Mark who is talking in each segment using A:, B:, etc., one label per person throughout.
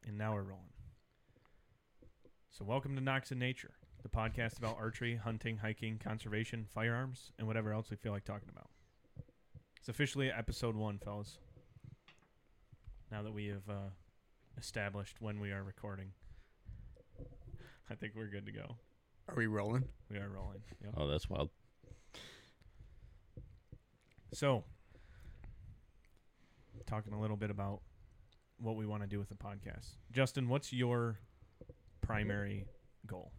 A: And now we're rolling. So welcome to Knocks in Nature, the podcast about archery, hunting, hiking, conservation, firearms, and whatever else we feel like talking about. It's officially episode 1, fellas. Now that we have established when we are recording, I think we're good to go.
B: Are we rolling?
A: We are rolling. Yep.
C: Oh, that's wild.
A: So, talking a little bit about what we want to do with the podcast. Justin, what's your primary goal?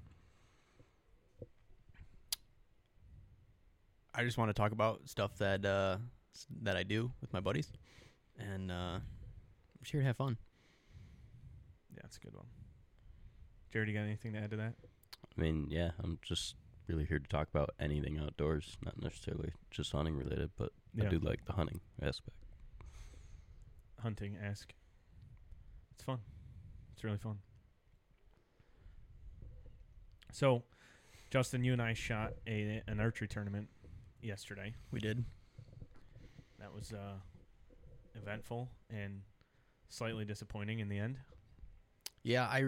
B: I just want to talk about stuff that that I do with my buddies, and I'm just here to have fun.
A: Yeah, that's a good one. Jared, you got anything to add to that?
C: I mean, yeah, I'm just really here to talk about anything outdoors, not necessarily just hunting related, but
A: Yeah.
C: I do like the hunting aspect.
A: Hunting, ask. It's fun. It's really fun. So, Justin, you and I shot an archery tournament yesterday.
B: We did.
A: That was eventful and slightly disappointing in the end.
B: Yeah, I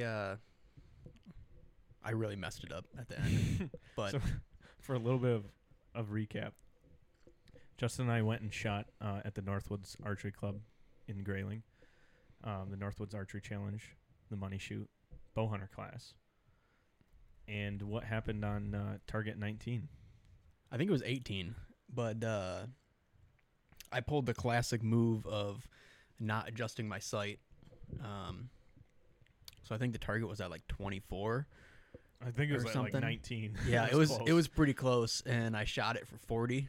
B: really messed it up at the end. But
A: So, for a little bit of recap, Justin and I went and shot at the Northwoods Archery Club in Grayling, the Northwoods Archery Challenge, the money shoot, bow hunter class. And what happened on target 19?
B: I think it was 18. But I pulled the classic move of not adjusting my sight. So I think the target was at like 24.
A: I think it was
B: or
A: like
B: something.
A: 19.
B: Yeah, it was
A: close.
B: pretty close, and I shot it for 40.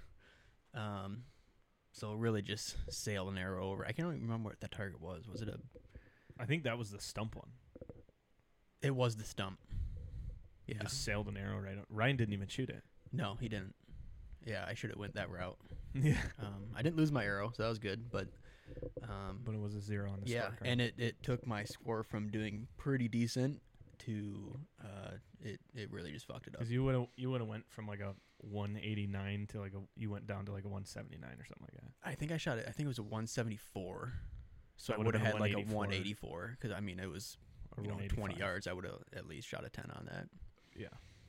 B: So really just sailed an arrow over. I can't even remember what that target was. Was it a?
A: I think that was the stump one.
B: It was the stump.
A: You
B: Yeah.
A: just sailed an arrow right on. Ryan didn't even shoot it.
B: No, he didn't. Yeah, I should have went that route.
A: Yeah.
B: I didn't lose my arrow, so that was good. But
A: But it was a 0 on the
B: yeah,
A: scorecard.
B: and it took my score from doing pretty decent to it really just fucked it up.
A: Because you would have went from like a 189 to like you went down to like a 179 or something like that.
B: I think I shot it. I think it was a 174. So
A: it
B: I
A: would've
B: would have
A: been
B: had like a
A: 184.
B: 184 because I mean it was
A: Or
B: 20
A: 185.
B: yards. I would have at least shot a 10 on that.
A: Yeah.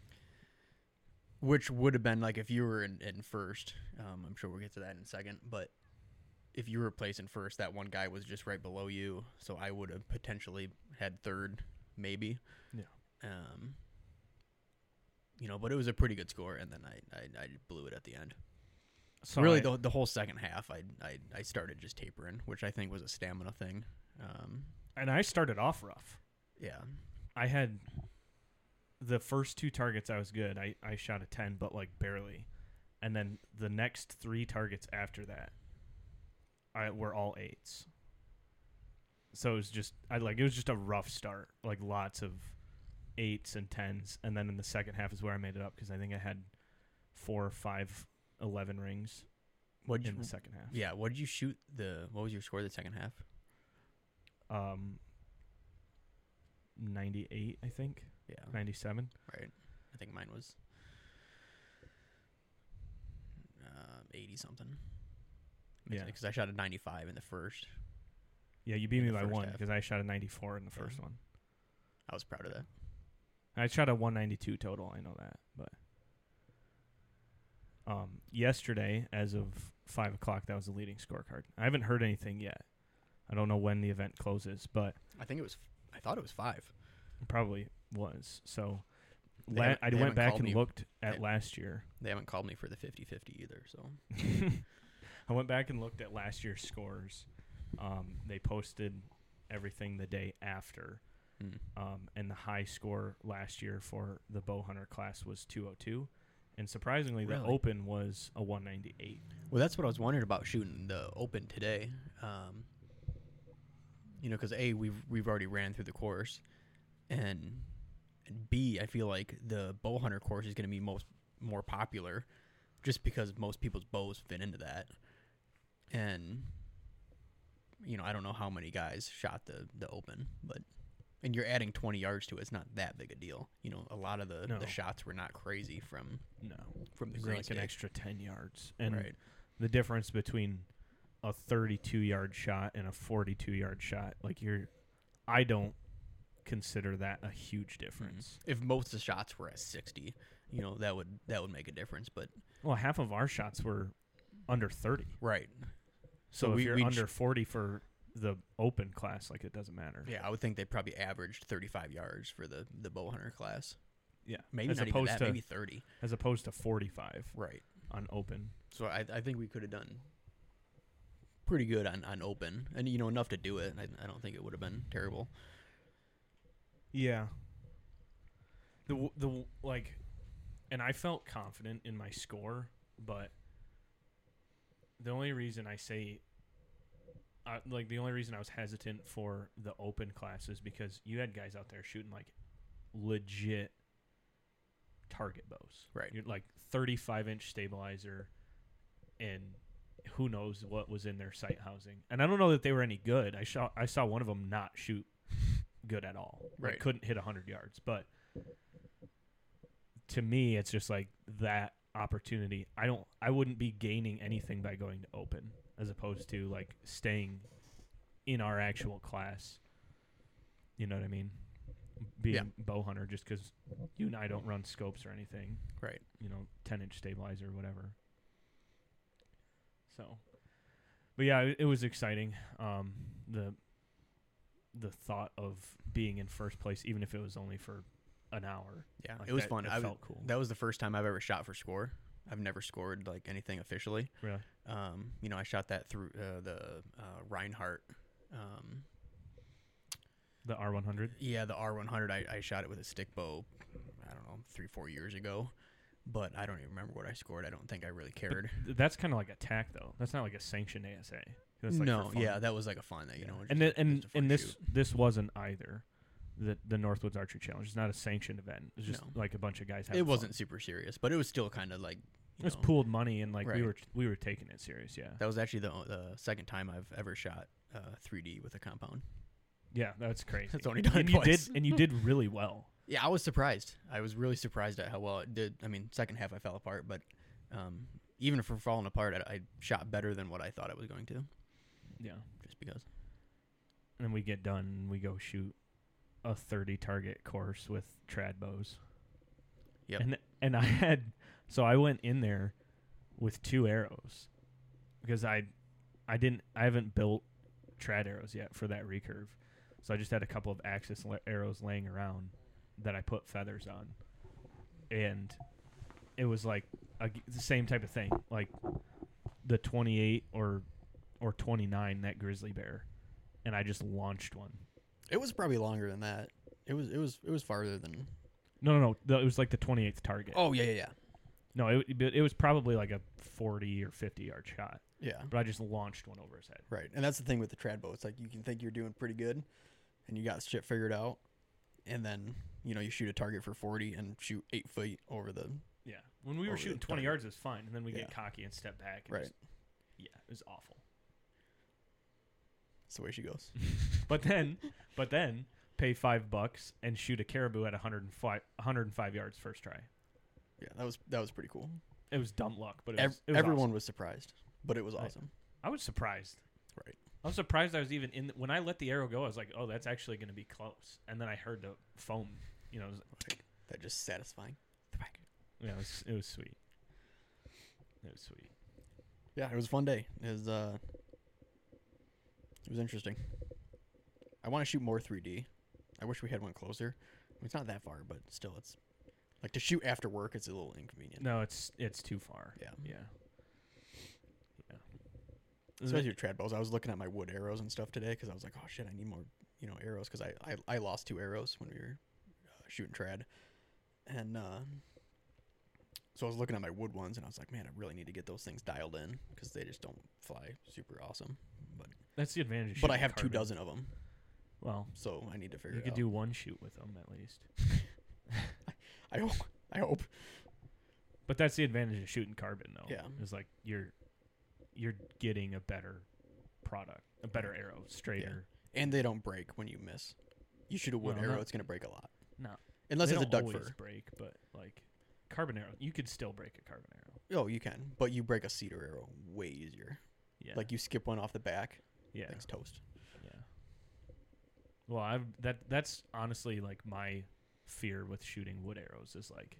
B: Which would have been like if you were in first. I'm sure we'll get to that in a second. But if you were placing first, that one guy was just right below you. So I would have potentially had third, maybe.
A: Yeah.
B: But it was a pretty good score, and then I blew it at the end.
A: So
B: Really, the whole second half, I started just tapering, which I think was a stamina thing.
A: and I started off rough.
B: Yeah.
A: I had the first 2 targets I was good. I shot a 10, but like barely. And then the next 3 targets after that were all 8s. So it was just a rough start, like lots of 8s and 10s, and then in the second half is where I made it up because I think I had 4 or 5 11 rings in the second half.
B: Yeah, what did you shoot what was your score the second half?
A: 98, I think.
B: Yeah.
A: 97.
B: Right. I think mine was 80 something.
A: Yeah.
B: Because I shot a 95 in the first.
A: Yeah, you beat
B: in
A: me
B: the
A: by
B: first
A: 1
B: half.
A: because I shot a 94 in the
B: Yeah.
A: first one.
B: I was proud of that.
A: I shot a 192 total. I know that, but yesterday, as of 5 o'clock, that was the leading scorecard. I haven't heard anything yet. I don't know when the event closes, but
B: I thought it was 5.
A: it probably was. So
B: They
A: I
B: haven't
A: went back
B: called
A: and
B: me.
A: looked at
B: They-
A: last year.
B: They haven't called me for the 50-50 either, so.
A: I went back and looked at last year's scores. They posted everything the day after. And the high score last year for the bow hunter class was 202. And surprisingly, the
B: Really?
A: open was a 198.
B: Well, that's what I was wondering about shooting the open today. Because A, we've already ran through the course, and B, I feel like the bow hunter course is going to be more popular, just because most people's bows fit into that. And I don't know how many guys shot the open, and you're adding 20 yards to it. It's not that big a deal. A lot of the shots were not crazy from
A: No.
B: the
A: It was
B: green
A: like an
B: stick.
A: extra 10 yards. And
B: Right.
A: the difference between a 32-yard shot and a 42-yard shot, like you're I don't consider that a huge difference.
B: If most of the shots were at 60, that would make a difference. But
A: Well, half of our shots were under 30.
B: right,
A: So
B: So
A: if
B: we-
A: you're
B: we
A: under 40 for the open class, like, it doesn't matter.
B: yeah, I would think they probably averaged 35 yards for the bow hunter class.
A: Yeah.
B: Maybe
A: as
B: not even
A: opposed
B: that,
A: to
B: maybe 30.
A: as opposed to 45
B: Right.
A: on open.
B: So I think we could have done pretty good on open, and enough to do it. I don't think it would have been terrible.
A: Yeah. The like, and I felt confident in my score, but the only reason I say, the only reason I was hesitant for the open class is because you had guys out there shooting like legit target bows.
B: Right.
A: You're like 35-inch stabilizer, and who knows what was in their sight housing. And I don't know that they were any good. I saw one of them not shoot good at all. Like,
B: Right.
A: couldn't hit 100 yards. But to me, it's just like that opportunity. I wouldn't be gaining anything by going to open as opposed to like staying in our actual class. You know what I mean? Being
B: Yeah.
A: bow hunter, just because you and I don't run scopes or anything.
B: Right.
A: 10-inch stabilizer or whatever. So, but yeah, it was exciting. The thought of being in first place, even if it was only for an hour.
B: Yeah,
A: Like,
B: it was
A: that-
B: fun.
A: that felt cool.
B: That was the first time I've ever shot for score. I've never scored like anything officially.
A: Really?
B: I shot that through the Reinhardt.
A: The R100.
B: Yeah, the R100. I shot it with a stick bow. I don't know, 3-4 years ago, but I don't even remember what I scored. I don't think I really cared.
A: That's kind of like a tack, though. That's not like a sanctioned ASA. That's like
B: No,
A: for fun.
B: yeah, that was like a fun.
A: Yeah.
B: Just
A: and
B: a-
A: then, and
B: just a fun
A: and
B: shoot.
A: this wasn't either. The Northwoods Archery Challenge. It's not a sanctioned event. It's just
B: No.
A: like a bunch of guys having
B: It wasn't
A: fun.
B: super serious, but it was still kind of like
A: It was pooled money, and like
B: Right.
A: we were taking it serious. Yeah.
B: That was actually the second time I've ever shot 3D with a compound.
A: Yeah, that's crazy.
B: It's only done
A: and
B: twice.
A: you did really well.
B: Yeah, I was surprised. I was really surprised at how well it did. I mean, second half I fell apart, but even for falling apart, I shot better than what I thought I was going to,
A: Yeah.
B: just because.
A: And then we get done and we go shoot a 30 target course with trad bows.
B: Yep.
A: And I went in there with 2 arrows because I haven't built trad arrows yet for that recurve. So I just had a couple of Axis arrows laying around that I put feathers on. And it was like the same type of thing, like the 28 or 29, that grizzly bear. And I just launched one.
B: It was probably longer than that. It was farther than.
A: No. It was like the 28th target.
B: Oh yeah.
A: No, it was probably like a 40 or 50-yard shot.
B: Yeah.
A: But I just launched one over his head.
B: Right, and that's the thing with the trad bow. It's like you can think you're doing pretty good, and you got shit figured out, and then you shoot a target for 40 and shoot 8 feet over the.
A: Yeah. When we were
B: Over the
A: shooting 20
B: target.
A: yards, it was fine. And then we get
B: Yeah.
A: cocky and step back. And
B: Right.
A: yeah, it was awful.
B: That's the way she goes.
A: But then pay $5 and shoot a caribou at 105 yards first try.
B: Yeah, that was pretty cool.
A: It was dumb luck, but it was
B: Everyone
A: awesome.
B: was surprised, but it was
A: Right.
B: awesome.
A: I was surprised.
B: Right.
A: I was surprised I was even in. When I let the arrow go, I was like, oh, that's actually going to be close. And then I heard the foam. It was,
B: That just satisfying.
A: yeah, it was sweet. It was sweet.
B: Yeah, it was a fun day. It was interesting. I want to shoot more 3D. I wish we had one closer. It's not that far, but still, it's like to shoot after work. It's a little inconvenient.
A: No, it's too far.
B: Yeah.
A: Yeah.
B: Especially with trad bows. I was looking at my wood arrows and stuff today because I was like, oh shit, I need more, arrows because I lost 2 arrows when we were shooting trad, and so I was looking at my wood ones and I was like, man, I really need to get those things dialed in because they just don't fly super awesome. But
A: That's the advantage. Of
B: but I
A: shooting
B: have 2
A: carbon.
B: dozen of them,
A: Well,
B: so I need to figure
A: you
B: it
A: could
B: out.
A: do one shoot with them at least.
B: I hope.
A: But that's the advantage of shooting carbon, though.
B: Yeah.
A: Is like you're getting a better product, a better arrow, straighter.
B: And they don't break when you miss. You shoot a wood
A: No,
B: arrow,
A: not-
B: it's gonna break a lot.
A: No,
B: Unless
A: they
B: it's a
A: don't
B: duck
A: always
B: fur.
A: break, but like carbon arrow, you could still break a carbon arrow.
B: Oh, you can, but you break a cedar arrow way easier.
A: Yeah.
B: Like you skip one off the back,
A: yeah.
B: thing's toast.
A: Yeah. Well, that's honestly like my fear with shooting wood arrows is like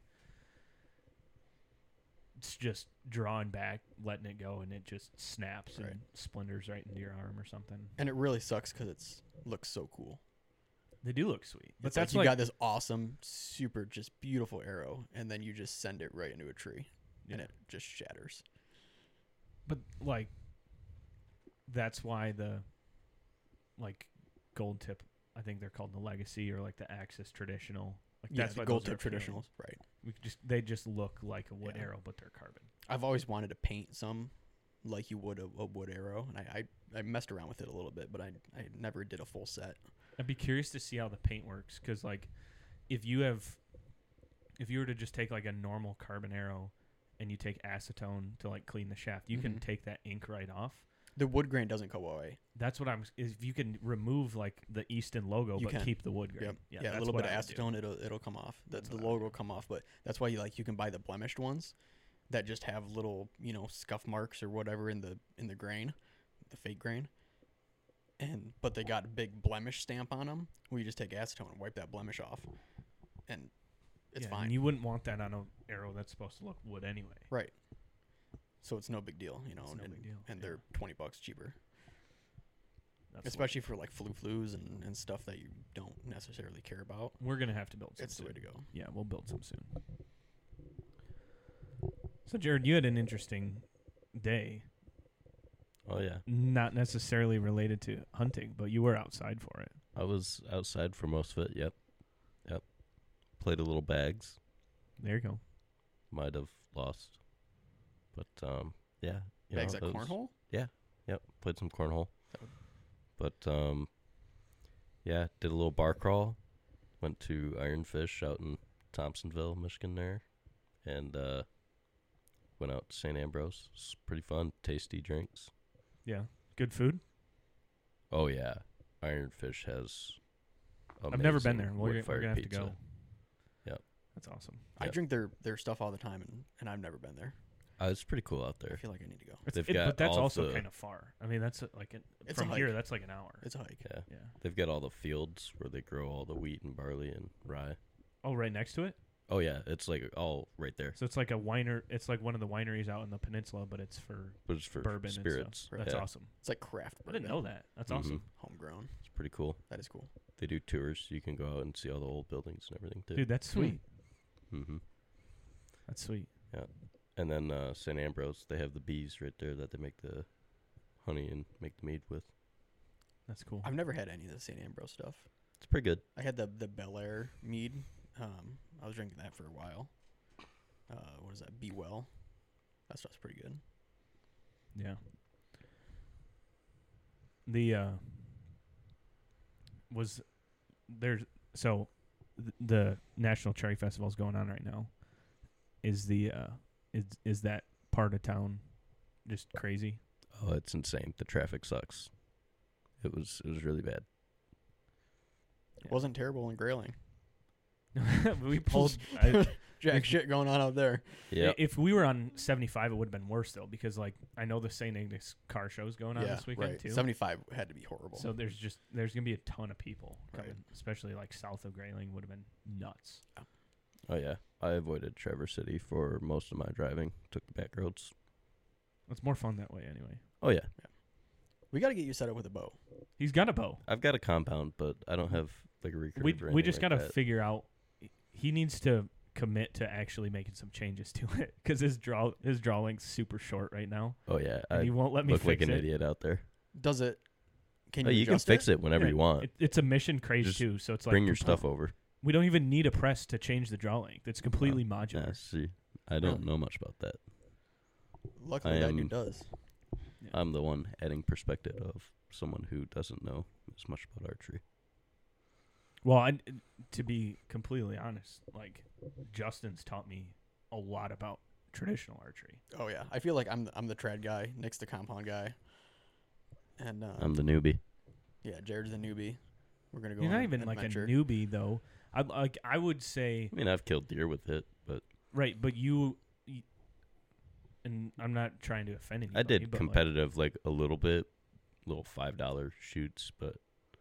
A: it's just drawing back, letting it go, and it just snaps
B: Right.
A: and splinters right into your arm or something.
B: And it really sucks because it's looks so cool.
A: They do look sweet, but
B: It's
A: that's
B: like you
A: like
B: got this awesome, super, just beautiful arrow, and then you just send it right into a tree, and
A: yeah.
B: it just shatters.
A: But like that's why the like gold tip, I think they're called the Legacy or like the Axis Traditional. Like
B: Yeah,
A: that's
B: the
A: why
B: gold
A: those are
B: tip
A: appealing.
B: traditionals, right?
A: They just look like a wood
B: Yeah.
A: arrow, but they're carbon.
B: I've always wanted to paint some like you would a wood arrow, and I messed around with it a little bit, but I never did a full set.
A: I'd be curious to see how the paint works because like if you were to just take like a normal carbon arrow and you take acetone to like clean the shaft, you can
B: Mhm.
A: take that ink right off.
B: The wood grain doesn't go away.
A: That's what if you can remove like the Easton logo
B: You
A: but
B: can.
A: keep the wood grain.
B: Yep. Yeah, a
A: that's
B: little
A: what
B: bit of
A: I would do.
B: acetone, it'll come off.
A: That's
B: The
A: what I would
B: logo will
A: do.
B: come off, but that's why you can buy the blemished ones that just have little scuff marks or whatever in the grain, the fake grain. But they got a big blemish stamp on them. Where you just take acetone and wipe that blemish off, and it's
A: Yeah,
B: fine.
A: And you wouldn't want that on an arrow that's supposed to look wood anyway.
B: Right. So it's no big deal,
A: It's no big deal.
B: and
A: Yeah.
B: they're $20 cheaper,
A: That's
B: especially for like flus and stuff that you don't necessarily care about.
A: we're gonna have to build some
B: It's the
A: soon.
B: way to go.
A: Yeah, we'll build some soon. So Jared, you had an interesting day.
C: Oh yeah,
A: Not necessarily related to hunting, but you were outside for it.
C: I was outside for most of it. Yep. Played a little bags.
A: There you go.
C: Might have lost, but yeah.
B: Bags at
C: it was-
B: cornhole.
C: Yep, played some cornhole.
B: That would-
C: But yeah, did a little bar crawl. Went to Ironfish out in Thompsonville, Michigan there, and went out to St. Ambrose. It's pretty fun, tasty drinks.
A: Yeah. Good food.
C: Oh yeah, Ironfish has.
A: I've never been
C: amazing
A: there. We're
C: wood-fired
A: gonna have to
C: pizza.
A: go.
C: Yep.
A: That's awesome.
B: I
C: Yep.
B: drink their stuff all the time, and I've never been there.
C: It's pretty cool out
B: I
C: there.
B: feel like I need to go.
C: They've got
A: But that's
C: all
A: also
C: the-
A: kind of far. I mean, that's
B: It's
A: from
B: a
A: here.
B: hike.
A: That's like an hour.
B: It's a hike.
C: Yeah,
A: Yeah.
C: they've got all the fields where they grow all the wheat and barley and rye.
A: Oh, right next to it.
C: Oh yeah, it's like all right there.
A: So it's like a winer. It's like one of the wineries out in the peninsula, but it's for
C: But it's for
A: bourbon
C: spirits.
A: and stuff. That's
C: yeah.
A: awesome.
B: It's like craft.
A: I didn't
B: bourbon.
A: know that. That's
C: Mhm.
A: awesome,
B: Homegrown.
C: It's pretty cool.
B: That is cool.
C: They do tours. You can go out and see all the old buildings and everything too.
A: dude. That's sweet.
C: Mm-hmm.
A: That's sweet.
C: And then St. Ambrose, they have the bees right there that they make the honey and make the mead with.
A: That's cool.
B: I've never had any of the St. Ambrose stuff.
C: It's pretty good.
B: I had the Bel Air mead. I was drinking that for a while. What is that? Be Well. That stuff's pretty good.
A: Yeah. The was there's so the National Cherry Festival is going on right now. Is the is that part of town just crazy?
C: Oh, it's insane. The traffic sucks. It was really bad.
B: It wasn't terrible in Grayling.
A: We pulled.
B: Jack shit going on out there.
C: Yeah.
A: If we were on 75, it would have been worse though, because like I know the St. Ignace car show's going on
B: Yeah,
A: this weekend
B: right.
A: too.
B: 75 had to be horrible.
A: So there's gonna be a ton of people
B: Right.
A: coming, especially like south of Grayling would have been nuts.
C: Oh yeah. I avoided Traverse City for most of my driving. Took the back roads.
A: It's more fun that way anyway.
C: Oh yeah.
B: we got to get you set up with a bow.
A: He's got a bow.
C: I've got a compound, but I don't have like a recurve.
A: We
C: or
A: we
C: anything
A: just
C: like
A: gotta
C: that.
A: figure out. He needs to commit to actually making some changes to it because his drawing's super short right now,
C: Oh yeah.
A: and
C: I
A: he won't let me
C: look like
A: fix
C: an
A: it.
C: idiot out there.
B: Does it? Can
C: Oh,
B: you
C: you can
B: adjust
C: fix it whenever
A: Yeah,
C: you want.
A: It's a mission craze
C: Just
A: too, so it's like
C: Bring your stuff over.
A: we don't even need a press to change the draw length. It's completely modular.
C: Yeah, see, I don't know much about that.
B: Luckily,
C: I
B: that
C: am-
B: dude does.
A: Yeah.
C: I'm the one adding perspective of someone who doesn't know as much about archery.
A: Well, to be completely honest, like Justin's taught me a lot about traditional archery.
B: Oh yeah, I feel like I'm the trad guy, Nick's the compound guy, and
C: I'm the newbie.
B: yeah, Jared's the newbie. We're gonna go.
A: You're
B: on
A: not
B: an
A: even like a
B: adventure.
A: newbie though. I would say
C: I mean, I've killed deer with it, but
A: right, but you and I'm not trying to offend anybody.
C: I did
A: but
C: competitive like a little bit, little $5 shoots, but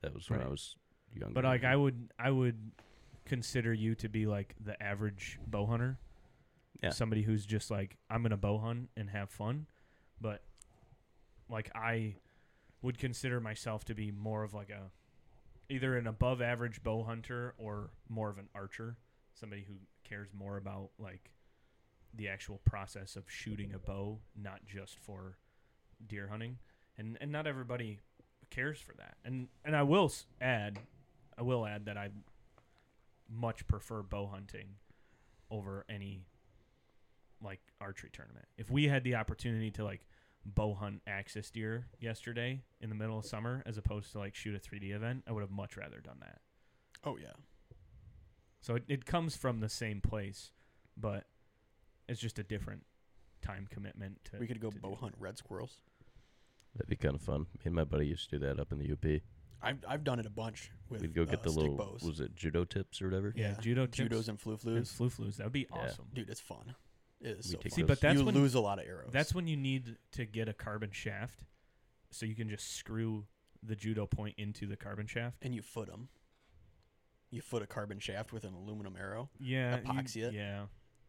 C: That was when I
A: Right.
C: was younger.
A: But like I would consider you to be like the average bow hunter.
C: Yeah.
A: Somebody who's just like, I'm gonna bow hunt and have fun. But like I would consider myself to be more of like either an above average bow hunter or more of an archer. Somebody who cares more about like the actual process of shooting a bow, not just for deer hunting. And not everybody cares for that. And I will add that I much prefer bow hunting over any like archery tournament. If we had the opportunity to like bow hunt axis deer yesterday in the middle of summer as opposed to like shoot a 3D event, I would have much rather done that.
B: Oh yeah.
A: So it comes from the same place, but it's just a different time commitment to
B: We could go
A: to
B: bow
A: do.
B: hunt red squirrels.
C: That'd be kind of fun. Me and my buddy used to do that up in the UP.
B: I've done it a bunch with
C: We'd go get the
B: stick
C: little,
B: bows.
C: was it judo tips or whatever?
A: Yeah, judo tips
B: Judos and flu
A: and
B: flus.
A: flu-flus. That would be
C: Yeah.
A: awesome.
B: Dude, it's fun. It is
C: We
B: so
C: take
B: fun.
A: See, but that's
B: you
A: when
B: lose a lot of arrows.
A: that's when you need to get a carbon shaft, so you can just screw the judo point into the carbon shaft.
B: and you foot them. You foot a carbon shaft with an aluminum arrow.
A: Yeah,
B: Epoxy it?
A: Yeah.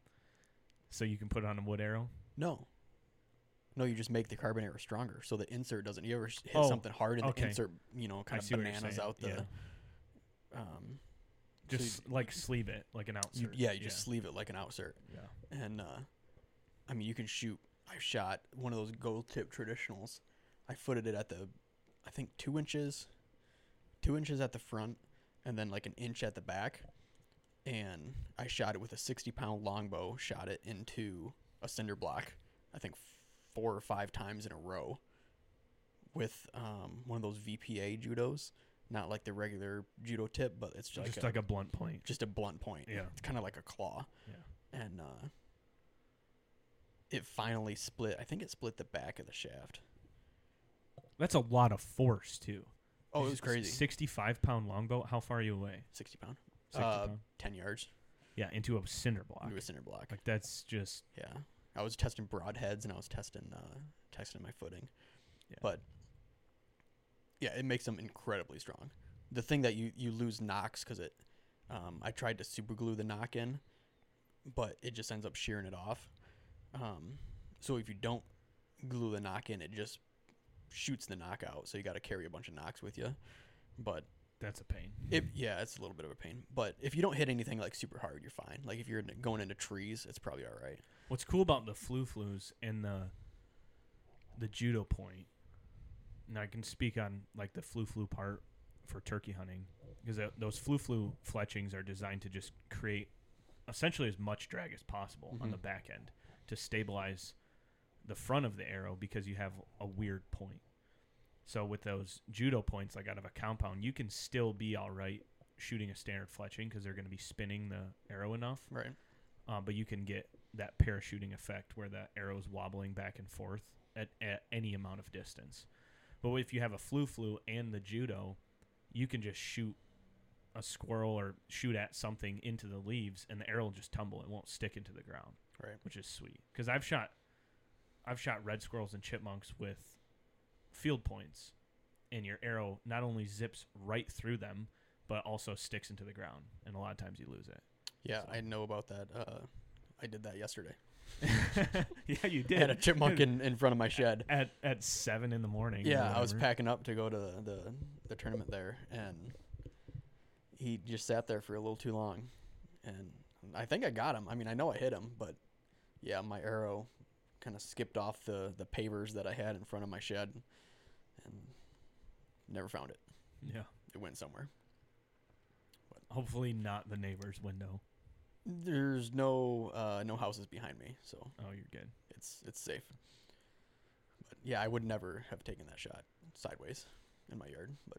A: So you can put it on a wood arrow.
B: No, you just make the carbon arrow stronger, so the insert doesn't. You ever hit
A: Oh,
B: something hard and
A: okay.
B: the insert, kind
A: I
B: of
A: see what you're
B: bananas
A: saying.
B: out the.
A: Yeah.
B: So
A: Just like sleeve it like an outsert.
B: you just sleeve it like an outsert,
A: Yeah.
B: and I mean you can shoot. I shot one of those gold tip traditionals. I footed it at I think 2 inches at the front, and then like an inch at the back, and I shot it with a 60-pound longbow. Shot it into a cinder block. I think 4 or 5 times in a row with one of those VPA judos, not like the regular judo tip, but it's
A: Just like a blunt point.
B: just a blunt point.
A: Yeah.
B: It's kind of like a claw.
A: Yeah.
B: And it finally split. I think it split the back of the shaft.
A: That's a lot of force too.
B: Oh, it was crazy.
A: 65-pound longbow. How far are you away?
B: 60 pound.
A: 60 pound?
B: 10 yards
A: Yeah, into a cinder block.
B: into a cinder block.
A: Like that's just
B: Yeah. I was testing broadheads and I was testing my footing.
A: Yeah.
B: But yeah, it makes them incredibly strong. The thing that you lose knocks because it, I tried to super glue the knock in, but it just ends up shearing it off. So if you don't glue the knock in, it just shoots the knock out. So you got to carry a bunch of knocks with you. But
A: that's a pain.
B: it's a little bit of a pain. But if you don't hit anything like super hard, you're fine. Like if you're going into trees, it's probably all right.
A: What's cool about the flus and the judo point, and I can speak on like the flu part for turkey hunting, because those flu fletchings are designed to just create essentially as much drag as possible on the back end to stabilize the front of the arrow, because you have a weird point. So with those judo points, like out of a compound, you can still be all right shooting a standard fletching because they're going to be spinning the arrow enough.
B: Right.
A: But you can get that parachuting effect where the arrow's wobbling back and forth at any amount of distance. But if you have a flu and the judo, you can just shoot a squirrel or shoot at something into the leaves, and the arrow will just tumble. It won't stick into the ground.
B: Right.
A: Which is sweet. Because I've shot red squirrels and chipmunks with field points, and your arrow not only zips right through them, but also sticks into the ground, and a lot of times you lose it.
B: Yeah,
A: So.
B: I know about that. I did that yesterday.
A: Yeah, you
B: I
A: did.
B: had a chipmunk in front of my shed.
A: At 7 in the morning. or
B: Yeah, I was
A: whatever.
B: packing up to go to the tournament there, and he just sat there for a little too long, and I think I got him. I mean, I know I hit him, but yeah, my arrow kind of skipped off the pavers that I had in front of my shed, and never found it.
A: Yeah.
B: It went somewhere.
A: Hopefully not the neighbor's window.
B: There's no houses behind me, so
A: Oh, you're good.
B: it's safe. But yeah, I would never have taken that shot sideways in my yard. But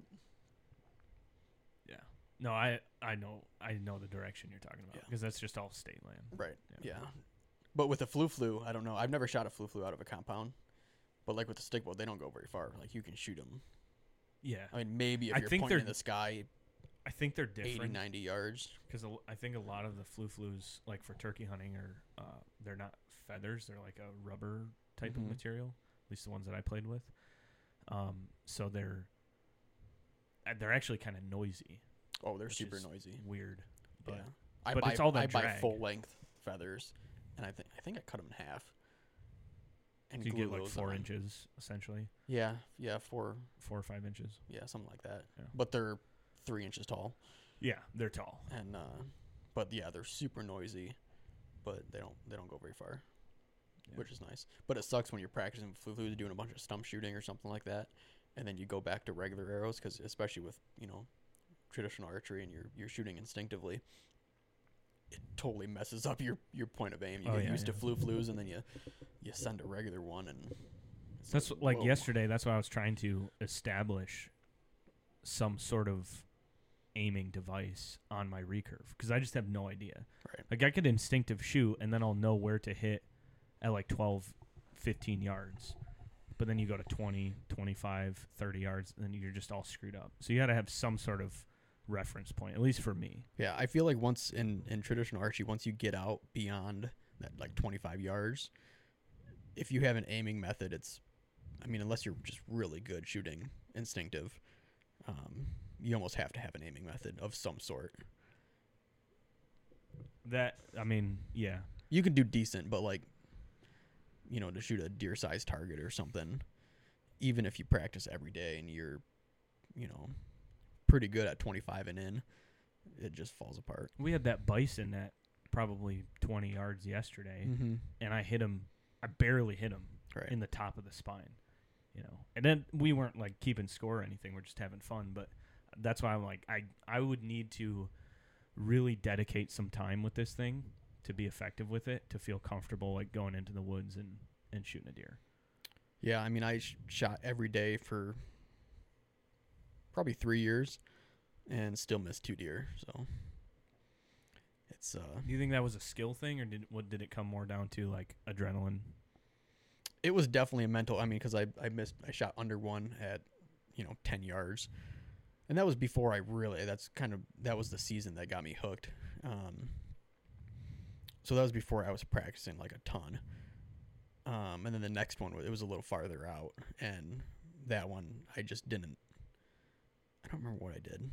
A: Yeah. No, I know the direction you're talking about,
B: Yeah.
A: because that's just all state land.
B: right,
A: Yeah.
B: yeah. But with the flu, I don't know. I've never shot a flu out of a compound. But like with the stick bow, they don't go very far. Like you can shoot them.
A: Yeah.
B: I mean, maybe if
A: I
B: you're
A: think
B: pointing
A: they're
B: in the sky
A: I think they're
B: 80,
A: different
B: 90 yards.
A: because I think a lot of the flus, like for turkey hunting, are they're not feathers. They're like a rubber type of
B: Mhm.
A: material. At least the ones that I played with. So they're actually kind of noisy.
B: Oh, they're
A: which
B: super
A: is
B: noisy.
A: Weird. But
B: Yeah.
A: but it's all that
B: I buy
A: drag.
B: full length feathers, and I think I cut them in half. And
A: you
B: glue
A: get like
B: those
A: 4
B: on.
A: inches essentially,
B: Yeah,
A: 4 or 5 inches.
B: yeah, something like that.
A: Yeah.
B: But they're 3 inches tall,
A: Yeah, they're tall.
B: and but yeah, they're super noisy, but they don't go very far,
A: Yeah.
B: which is nice. But it sucks when you're practicing with flu doing a bunch of stump shooting or something like that, and then you go back to regular arrows because especially with traditional archery and you're shooting instinctively, it totally messes up your point of aim. You
A: Oh,
B: get
A: yeah,
B: used
A: yeah.
B: to flus and then you send a regular one and it's
A: That's like
B: whoa.
A: yesterday. That's why I was trying to establish some sort of aiming device on my recurve because I just have no idea.
B: Right.
A: Like I could instinctive shoot and then I'll know where to hit at like 12, 15 yards. But then you go to 20, 25, 30 yards and then you're just all screwed up. So you got to have some sort of reference point, at least for me.
B: Yeah, I feel like once in traditional archery, once you get out beyond that like 25 yards, if you have an aiming method, unless you're just really good shooting instinctive, you almost have to have an aiming method of some sort.
A: Yeah.
B: You can do decent, but like, to shoot a deer-sized target or something, even if you practice every day and you're, pretty good at 25 and in, it just falls apart.
A: We had that bison at probably 20 yards yesterday,
B: Mm-hmm.
A: and I barely hit him
B: Right.
A: in the top of the spine, And then we weren't like keeping score or anything. We're just having fun. But that's why I'm like, I would need to really dedicate some time with this thing to be effective with it, to feel comfortable like going into the woods and shooting a deer.
B: Yeah, I mean, I shot every day for probably 3 years and still missed 2 deer. So it's
A: Do you think that was a skill thing, or did it come more down to like adrenaline?
B: it was definitely a mental. I mean, because I shot under one at 10 yards, and that was before that was the season that got me hooked. So that was before I was practicing like a ton. And then the next one, it was a little farther out, and that one I just didn't. I don't remember what I did.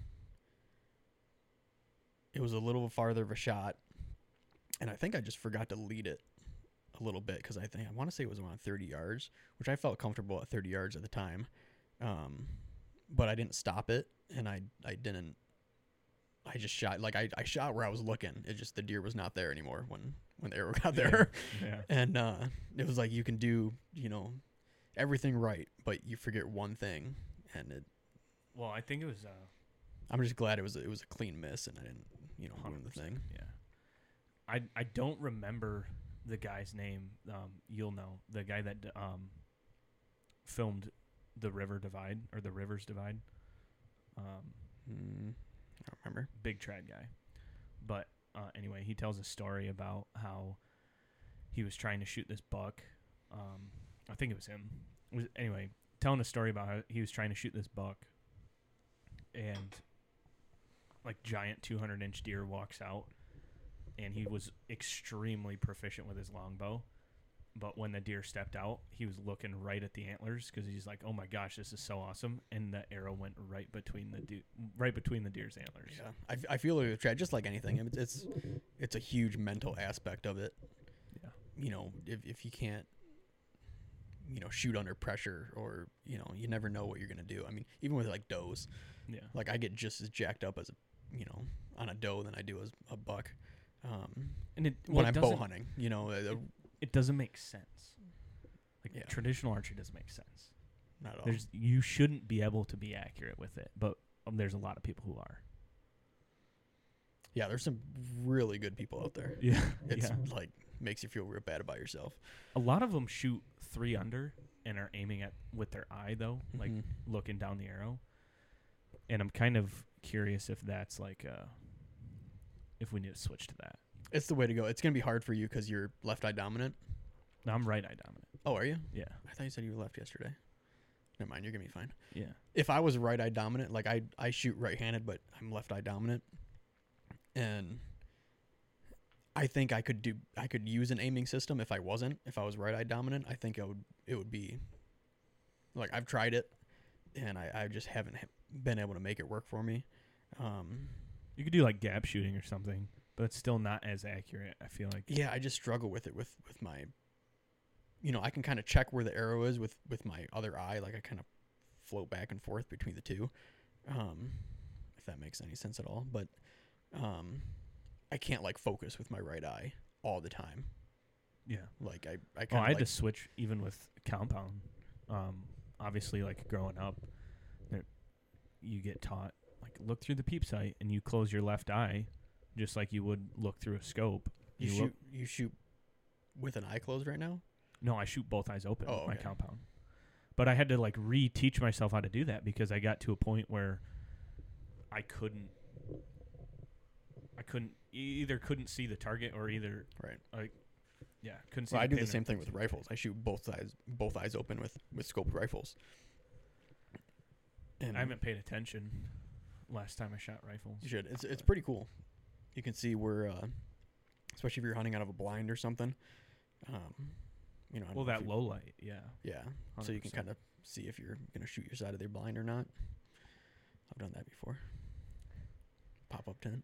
B: It was a little farther of a shot, and I think I just forgot to lead it a little bit because I want to say it was around 30 yards, which I felt comfortable at 30 yards at the time. But I didn't stop it, and I didn't. I just shot I shot where I was looking. It just the deer was not there anymore when the arrow got there.
A: Yeah.
B: And it was like you can do everything right, but you forget one thing, and it.
A: Well, I think it was
B: I'm just glad it was a clean miss, and I didn't ruin the
A: 100%,
B: thing.
A: Yeah. I don't remember the guy's name. You'll know the guy that filmed the Rivers Divide.
B: I don't remember.
A: Big trad guy. But anyway, he tells a story about how he was trying to shoot this buck. I think it was him. Anyway, telling a story about how he was trying to shoot this buck, and like giant 200-inch deer walks out, and he was extremely proficient with his longbow. But when the deer stepped out, he was looking right at the antlers because he's like, "Oh my gosh, this is so awesome!" And the arrow went right between the deer's antlers.
B: Yeah, I feel like with trad, just like anything, it's a huge mental aspect of it.
A: Yeah.
B: If you can't, shoot under pressure, or you never know what you're gonna do. I mean, even with like does,
A: Yeah.
B: like I get just as jacked up as on a doe than I do as a buck.
A: And
B: When I'm bow hunting,
A: it doesn't make sense. Like
B: Yeah.
A: traditional archery doesn't make sense.
B: not at all.
A: You shouldn't be able to be accurate with it, but there's a lot of people who are.
B: Yeah, there's some really good people out there.
A: Yeah.
B: It's
A: Yeah.
B: like makes you feel real bad about yourself.
A: A lot of them shoot 3 under and are aiming with their eye though, like
B: Mhm.
A: looking down the arrow. And I'm kind of curious if that's like if we need to switch to that.
B: It's the way to go. It's gonna be hard for you because you're left eye dominant.
A: No, I'm right eye dominant.
B: Oh, are you?
A: Yeah.
B: I thought you said you were left yesterday. Never mind, you're gonna be fine.
A: Yeah.
B: If I was right eye dominant, like I shoot right handed, but I'm left eye dominant, and I think I could use an aiming system if I was right eye dominant. I think it would be like I've tried it, and I just haven't been able to make it work for me.
A: You could do like gap shooting or something, but it's still not as accurate, I feel like.
B: Yeah, I just struggle with it with my, I can kind of check where the arrow is with my other eye. Like I kind of float back and forth between the two, if that makes any sense at all. But I can't like focus with my right eye all the time.
A: Yeah.
B: Like I
A: Oh,
B: kind
A: I had
B: of
A: to switch even with compound. Obviously, like growing up, you get taught like look through the peep sight and you close your left eye, just like you would look through a scope.
B: you shoot with an eye closed right now.
A: No, I shoot both eyes open
B: Oh,
A: with my
B: okay.
A: compound. But I had to like reteach myself how to do that because I got to a point where I couldn't either couldn't see the target or either
B: Right.
A: couldn't see.
B: Well, I do
A: pin
B: the
A: or
B: same thing with
A: something.
B: rifles. I shoot both eyes open with scoped rifles. And
A: I haven't paid attention last time I shot rifles.
B: you should. It's pretty cool. You can see where, especially if you're hunting out of a blind or something. I don't
A: Well,
B: know if
A: that
B: you-
A: low light, yeah.
B: Yeah. So you can
A: 100%.
B: kind of see if you're gonna shoot your side of their blind or not. I've done that before. Pop up tent.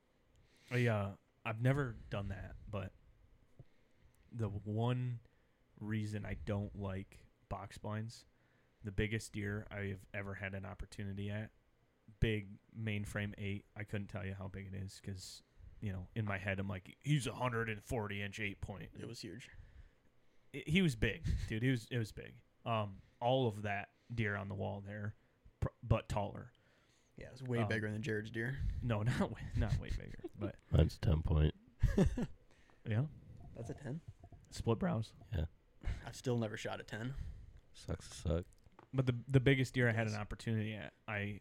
A: I've never done that, but the one reason I don't like box blinds, the biggest deer I've ever had an opportunity at, big mainframe 8. I couldn't tell you how big it is because, in my head I'm like, he's 140-inch 8-point.
B: It was huge.
A: He was big, dude. It was big. All of that deer on the wall there, but taller.
B: Yeah, it was way bigger than Jared's deer.
A: No, not way bigger, but
C: Mine's 10-point.
A: yeah,
B: That's a 10.
A: split brows.
C: Yeah.
B: I've still never shot a 10.
C: Sucks to suck.
A: But the biggest deer I had
B: Yes.
A: an opportunity at,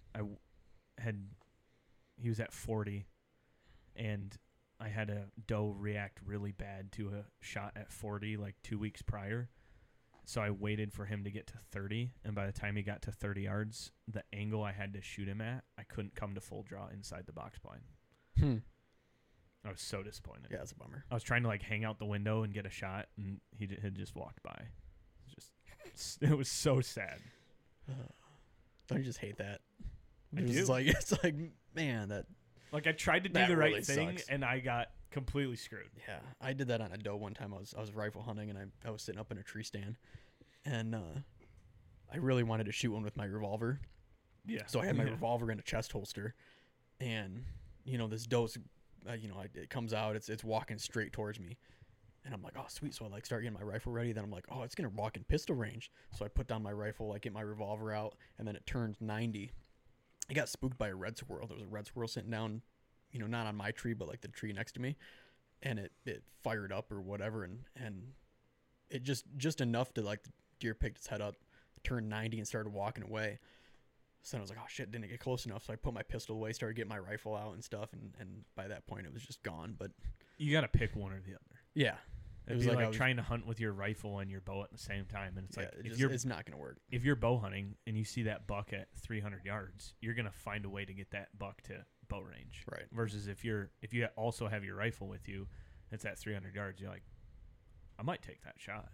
A: he was at 40, and I had a doe react really bad to a shot at 40 like 2 weeks prior. So I waited for him to get to 30, and by the time he got to 30 yards, the angle I had to shoot him at, I couldn't come to full draw inside the box blind. I was so disappointed.
B: Yeah, that's a bummer.
A: I was trying to like hang out the window and get a shot, and he had just walked by. It was so sad.
B: Don't you just hate that?
A: I
B: It's
A: do.
B: It's like, man, that.
A: Like I tried to do
B: That
A: the right
B: really
A: thing,
B: sucks.
A: and I got completely screwed.
B: Yeah, I did that on a doe one time. I was rifle hunting, and I was sitting up in a tree stand, and I really wanted to shoot one with my revolver.
A: Yeah.
B: So I had my revolver in a chest holster, and this doe's, it comes out, it's walking straight towards me, and I'm like, oh sweet. So I like start getting my rifle ready. Then I'm like, oh, it's gonna walk in pistol range. So I put down my rifle, I get my revolver out, and then it turns 90. I got spooked by a red squirrel. There was a red squirrel sitting down, not on my tree, but like the tree next to me, and it fired up or whatever, and it just enough to like the deer picked its head up, turned 90, and started walking away. So then I was like, oh shit, didn't get close enough. So I put my pistol away, started getting my rifle out and stuff, and by that point it was just gone. But
A: You got to pick one or the other.
B: yeah,
A: It'd
B: was
A: be
B: like I
A: like
B: was-
A: trying to hunt with your rifle and your bow at the same time, and it's
B: yeah,
A: like
B: it's not gonna work.
A: if you're bow hunting and you see that buck at 300 yards, you're gonna find a way to get that buck to bow range.
B: Right.
A: Versus if you also have your rifle with you, it's at 300 yards. You're like, I might take that shot.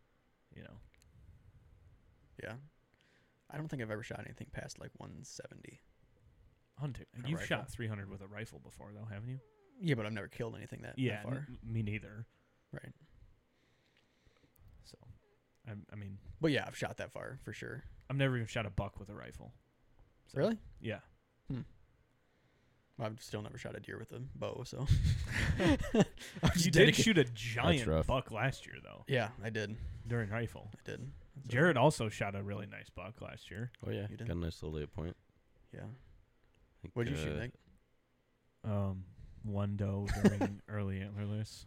B: Yeah. I don't think I've ever shot anything past like 170.
A: Hunting.
B: A
A: You've
B: rifle.
A: shot 300 with a rifle before, though, haven't you?
B: Yeah, but I've never killed anything that
A: Yeah,
B: far.
A: me neither.
B: Right.
A: So, I mean,
B: But yeah, I've shot that far for sure.
A: I've never even shot a buck with a rifle. So,
B: Really?
A: Yeah.
B: I've still never shot a deer with a bow, so.
A: You did shoot a giant
C: rough.
A: buck last year, though,
B: Yeah, I did.
A: during rifle.
B: I did. So,
A: Jared also shot a really nice buck last year.
C: Oh, yeah.
B: You did?
C: Got a nice little 8-point.
B: Yeah.
C: I think,
B: What'd you shoot, Nick?
A: One doe during early antlerless.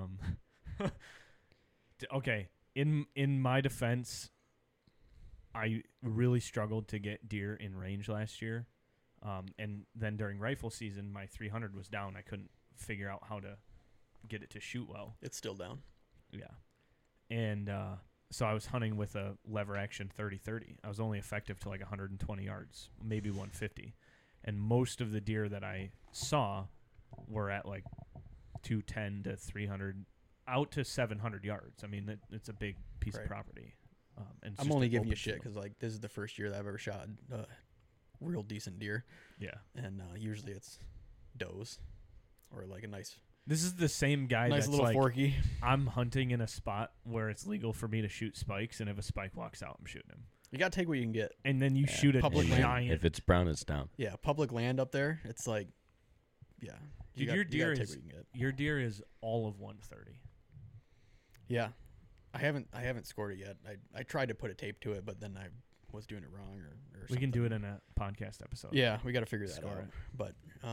A: Okay, in my defense, I really struggled to get deer in range last year. And then during rifle season, my 300 was down. I couldn't figure out how to get it to shoot well.
B: It's still down.
A: Yeah. And so I was hunting with a lever action 30-30. I was only effective to like 120 yards, maybe 150. And most of the deer that I saw were at like 210 to 300, out to 700 yards. I mean, it's a big piece
B: Right.
A: of property. And it's
B: I'm
A: just
B: only
A: an
B: giving you
A: open
B: shit
A: field.
B: because like this is the first year that I've ever shot real decent deer,
A: Yeah.
B: and usually it's does or like a nice
A: This is the same guy
B: nice
A: that's
B: little
A: like,
B: forky.
A: I'm hunting in a spot where it's legal for me to shoot spikes, and if a spike walks out, I'm shooting him.
B: You gotta take what you can get.
A: And then you
C: Yeah,
A: shoot a
B: public land.
A: giant.
C: If it's brown, it's down.
B: Yeah, public land up there. It's like, yeah,
A: Dude,
B: you
A: your
B: gotta
A: deer
B: take
A: is-
B: what you can get.
A: Your deer is all of 130.
B: Yeah, I haven't scored it yet. I tried to put a tape to it, but then I was doing it wrong or
A: We
B: something.
A: can do it in a podcast episode.
B: Yeah, we got to figure that
A: Score
B: out.
A: it.
B: But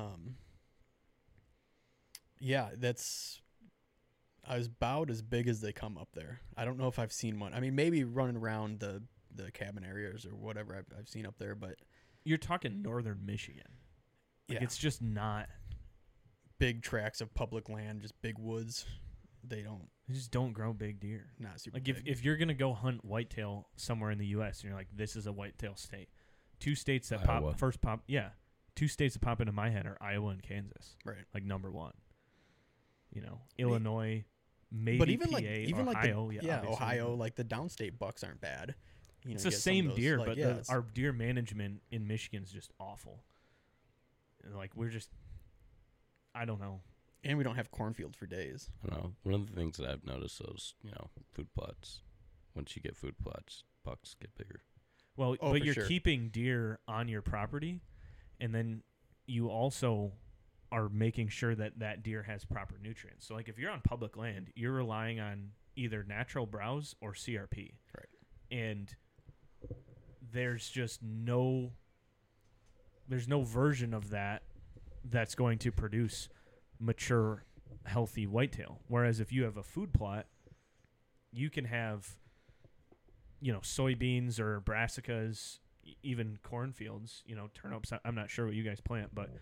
B: yeah, that's about as big as they come up there. I don't know if I've seen one. I mean, maybe running around the cabin areas or whatever I've seen up there, but
A: You're talking northern Michigan. Like,
B: yeah,
A: it's just not.
B: big tracts of public land, just big woods. They
A: just don't grow big deer.
B: not super
A: Like
B: big.
A: if you're gonna go hunt whitetail somewhere in the U.S. and you're like, this is a whitetail state. Two states that
C: Iowa.
A: two states that pop into my head are Iowa and Kansas.
B: Right.
A: Like number one. Illinois, maybe
B: but even
A: PA,
B: like
A: Ohio,
B: the,
A: obviously.
B: Ohio, like the downstate bucks aren't bad.
A: It's
B: you
A: the
B: get some of
A: same
B: those,
A: deer,
B: like,
A: but
B: yeah, it's-
A: our deer management in Michigan is just awful. And like we're just, I don't know.
B: and we don't have cornfields for days.
C: I don't know. One of the things that I've noticed is, food plots. Once you get food plots, bucks get bigger.
A: Well,
B: Oh,
A: but
B: for
A: you're
B: sure.
A: keeping deer on your property, and then you also are making sure that that deer has proper nutrients. So, like, if you're on public land, you're relying on either natural browse or CRP.
B: Right.
A: And there's just no version of that that's going to produce mature, healthy whitetail. Whereas if you have a food plot, you can have soybeans or brassicas, even cornfields, turnips. I'm not sure what you guys plant, but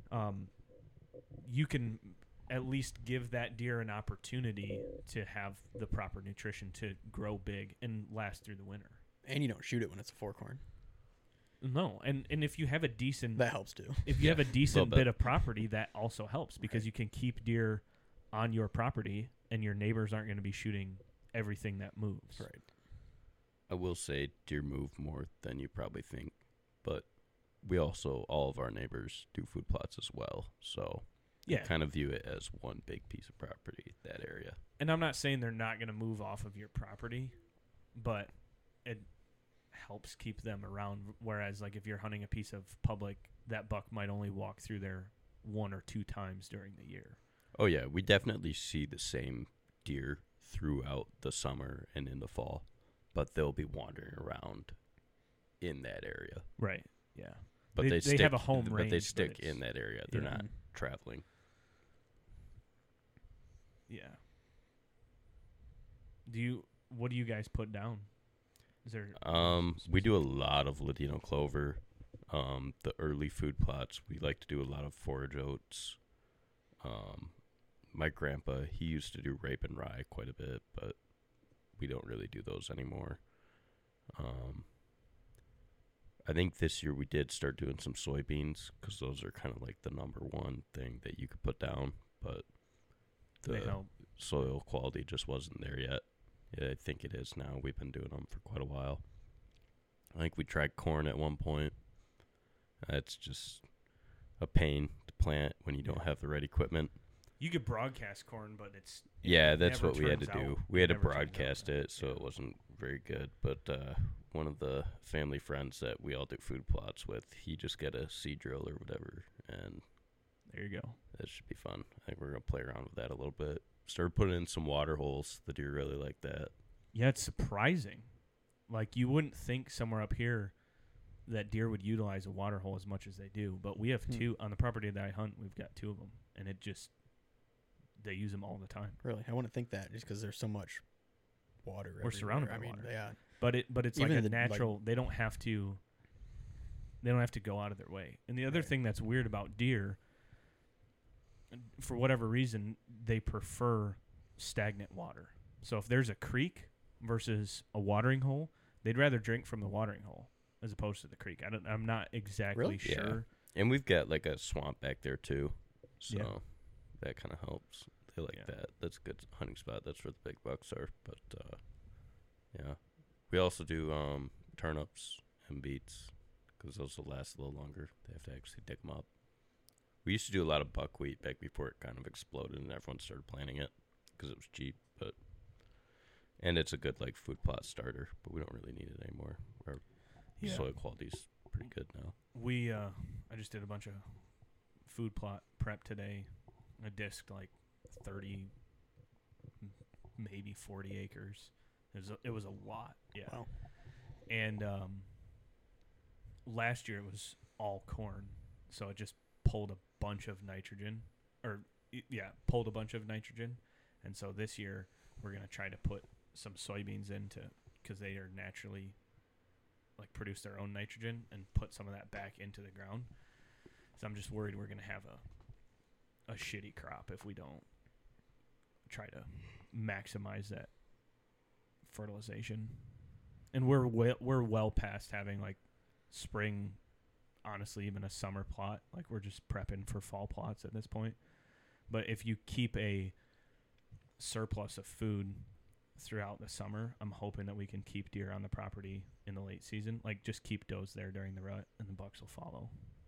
A: you can at least give that deer an opportunity to have the proper nutrition to grow big and last through the winter.
B: And you don't shoot it when it's a fork horn.
A: No, and if you have a decent
B: That helps too.
A: if you have a decent
C: bit.
A: bit of property, that also helps because you can keep deer on your property and your neighbors aren't going to be shooting everything that moves.
B: Right.
C: I will say deer move more than you probably think, but we also, all of our neighbors do food plots as well. So
A: Yeah.
C: you kind of view it as one big piece of property, that area.
A: And I'm not saying they're not going to move off of your property, but it helps keep them around. Whereas, like, if you're hunting a piece of public, that buck might only walk through there 1 or 2 times during the year.
C: Oh, yeah. We definitely see the same deer throughout the summer and in the fall, but they'll be wandering around in that area.
A: Right. Yeah.
C: But
A: They-
C: they,
A: they
C: stick,
A: have a home
C: but
A: range,
C: they
A: but
C: stick
A: it's-
C: in that area. They're
A: yeah.
C: not traveling.
A: Yeah. What do you guys put down? Is there
C: We do a lot of Ladino clover. The early food plots, we like to do a lot of forage oats. My grandpa, he used to do rape and rye quite a bit, but we don't really do those anymore. I think this year we did start doing some soybeans because those are kind of like the number one thing that you could put down, but
A: they
C: the
A: help?
C: soil quality just wasn't there yet. Yeah, I think it is now. We've been doing them for quite a while. I think we tried corn at one point. It's just a pain to plant when you don't have the right equipment.
A: You could broadcast corn, but it's
C: Yeah, that's
A: never
C: what we had to
A: turns
C: do.
A: out-
C: We had to
A: never turns out
C: broadcast
A: right.
C: it, so
A: Yeah.
C: it wasn't very good. But one of the family friends that we all do food plots with, he just got a seed drill or whatever, and
A: there you go.
C: that should be fun. I think we're going to play around with that a little bit. Started putting in some water holes. The deer really like that.
A: Yeah, it's surprising. Like, you wouldn't think somewhere up here that deer would utilize a water hole as much as they do, but we have 2 on the property that I hunt. We've got 2 of them, and they use them all the time.
B: Really, I wouldn't think that just because there's so much water.
A: We're surrounded
B: everywhere.
A: by water.
B: Yeah.
A: But it's like
B: Even
A: a
B: the, like-
A: natural. They don't have to go out of their way. And the other
B: Right.
A: thing that's weird about deer, for whatever reason, they prefer stagnant water. So if there's a creek versus a watering hole, they'd rather drink from the watering hole as opposed to the creek. I'm not exactly
B: Really?
C: Yeah.
A: sure.
C: And we've got like a swamp back there too, so
A: Yeah.
C: that kind of helps. They like
A: Yeah.
C: that. That's a good hunting spot. That's where the big bucks are. But yeah, we also do turnips and beets because those will last a little longer. They have to actually dig them up. We used to do a lot of buckwheat back before it kind of exploded and everyone started planting it because it was cheap, and it's a good like food plot starter, but we don't really need it anymore. Our soil quality's pretty good now.
A: I just did a bunch of food plot prep today. I disked like 30, maybe 40 acres. It was a lot, yeah.
B: Wow.
A: And last year it was all corn, so it just pulled a bunch of nitrogen, pulled a bunch of nitrogen. And so this year we're gonna try to put some soybeans into, because they are naturally like produce their own nitrogen, and put some of that back into the ground. So I'm just worried we're gonna have a shitty crop if we don't try to maximize that fertilization. And we're well past having like spring, honestly, even a summer plot. Like we're just prepping for fall plots at this point. But if you keep a surplus of food throughout the summer, I'm hoping that we can keep deer on the property in the late season. Like just keep does there during the rut, and the bucks will follow.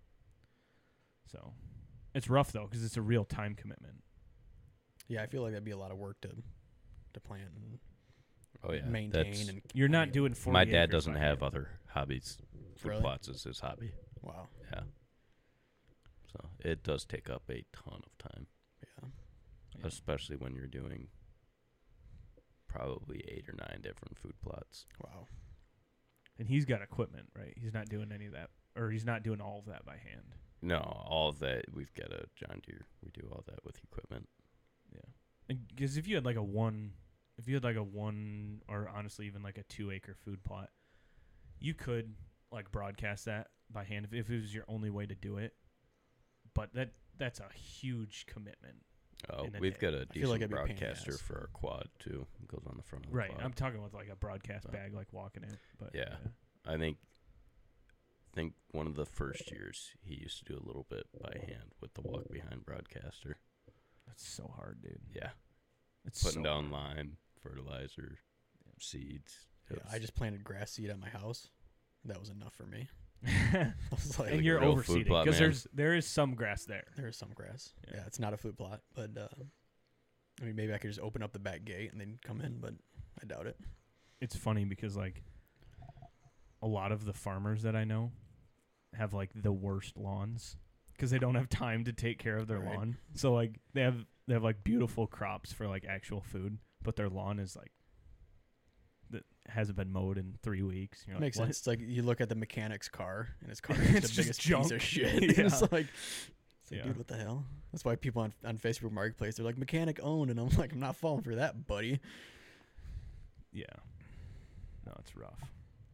A: So it's rough though, because it's a real time commitment.
B: Yeah, I feel like that'd be a lot of work to plant and maintain. And
A: you're not doing 40
C: My dad
A: acres
C: doesn't
A: by
C: have
A: hand.
C: other hobbies. Food
B: Really?
C: plots is his hobby.
B: Wow.
C: Yeah. So it does take up a ton of time,
B: Yeah.
C: especially when you're doing probably 8 or 9 different food plots.
B: Wow.
A: And he's got equipment, right? He's not doing any of that, or he's not doing all of that by hand.
C: No, all of that, we've got a John Deere. We do all that with equipment.
A: Yeah. Because if you had like a one, or honestly even like a 2 acre food plot, you could like broadcast that by hand if it was your only way to do it. But that's a huge commitment.
C: Oh,
A: in a
C: we've
A: day.
C: got a
B: I feel like
C: decent
B: it'd be a pain in the
C: broadcaster
B: ass.
C: for our quad too. It goes on the front of the
A: Right.
C: quad.
A: I'm talking with like a broadcast
C: Oh.
A: bag, like walking it. But
C: Yeah. I think one of the first years he used to do a little bit by hand with the walk behind broadcaster.
A: That's so hard, dude.
C: Yeah.
A: It's
C: Putting
A: so
C: down lime, fertilizer, seeds. It
B: Yeah,
C: was
B: I just planted grass seed at my house. That was enough for me.
A: hard.
B: I was like,
A: And you're
C: real food
A: overseeding
C: plot,
A: because
C: man.
A: there is some grass there.
B: there is some grass.
A: Yeah.
B: Yeah, it's not a food plot, but I mean, maybe I could just open up the back gate and then come in, but I doubt it.
A: It's funny because like a lot of the farmers that I know have like the worst lawns because they don't have time to take care of their
B: Right.
A: lawn. So like they have like beautiful crops for like actual food, but their lawn is like that hasn't been mowed in 3 weeks. You're like,
B: Makes
A: what?
B: sense. It's like you look at the mechanic's car, and his car
A: It's
B: is the
A: just
B: biggest piece
A: junk.
B: of shit.
A: Yeah.
B: It's like,
A: Yeah.
B: dude, what the hell? That's why people on Facebook Marketplace, they're like, mechanic owned, and I'm like, I'm not falling for that, buddy.
A: Yeah. No, it's rough.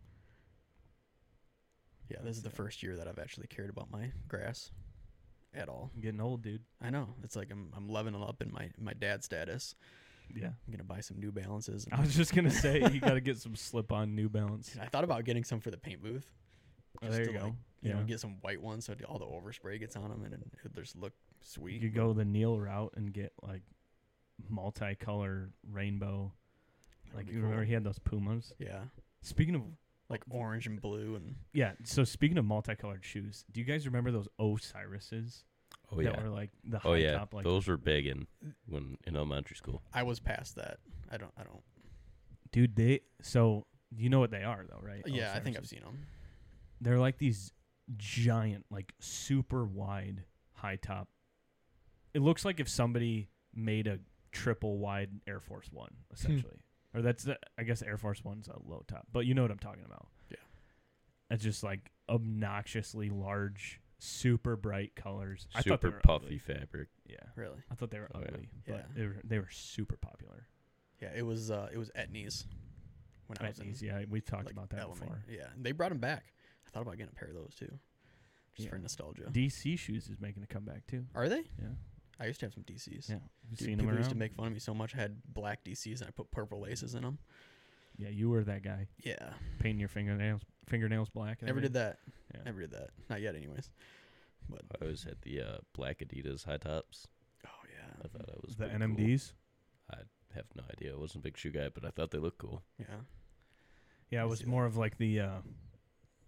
B: Yeah, this is the first year that I've actually cared about my grass at all.
A: I'm getting old, dude.
B: I know. It's like I'm leveling up in my dad status.
A: Yeah.
B: I'm gonna buy some New Balances.
A: I was just gonna say you got to get some slip-on New Balance.
B: I thought about getting some for the paint booth.
A: Oh,
B: just
A: there
B: to,
A: you go.
B: like, you know,
A: Yeah.
B: get some white ones so all the overspray gets on them and it just look sweet.
A: You could go the Neil route and get like multicolor rainbow.
B: That would
A: Like
B: be
A: you remember
B: cool.
A: he had those Pumas.
B: Yeah,
A: Speaking of
B: like orange and blue and
A: so speaking of multicolored shoes, do you guys remember those Osiris's
C: Oh
A: that
C: yeah.
A: were like the high
C: Oh yeah.
A: top like
C: Those were big in elementary school.
B: I was past that. I don't.
A: dude, you know what they are though, right?
B: Yeah, I think I've
A: Osiris's.
B: seen them.
A: They're like these giant, like super wide high top. It looks like if somebody made a triple wide Air Force One, essentially. Or I guess Air Force One's a low top, but you know what I'm talking about.
B: Yeah.
A: It's just like obnoxiously large, super bright colors. I thought they
C: Super
A: were
C: puffy
A: ugly.
C: fabric.
A: Yeah.
B: Really?
A: I thought they were
C: Oh, yeah.
A: ugly,
B: Yeah.
A: but they were super popular.
B: Yeah, it was Etnies when I was in
A: Etnies, yeah, we talked
B: like,
A: about that
B: elementary.
A: before.
B: Yeah, and they brought them back. I thought about getting a pair of those too, just for
A: Yeah.
B: nostalgia.
A: DC shoes is making a comeback too.
B: Are they?
A: Yeah,
B: I used to have some DCs.
A: yeah. You've
B: Dude,
A: seen them
B: people
A: around?
B: used to make fun of me so much. I had black DCs and I put purple laces in them.
A: Yeah, you were that guy
B: Yeah,
A: painting your fingernails black. And
B: never did that.
A: Yeah.
B: Never did that. Not yet, anyways. But
C: I always had the black Adidas high tops.
B: oh yeah,
C: I thought I was
A: The
C: pretty cool.
A: NMDs.
C: I have no idea. I wasn't a big shoe guy, but I thought they looked cool.
B: yeah.
A: Yeah, it
B: I
A: was
B: see
A: more of like the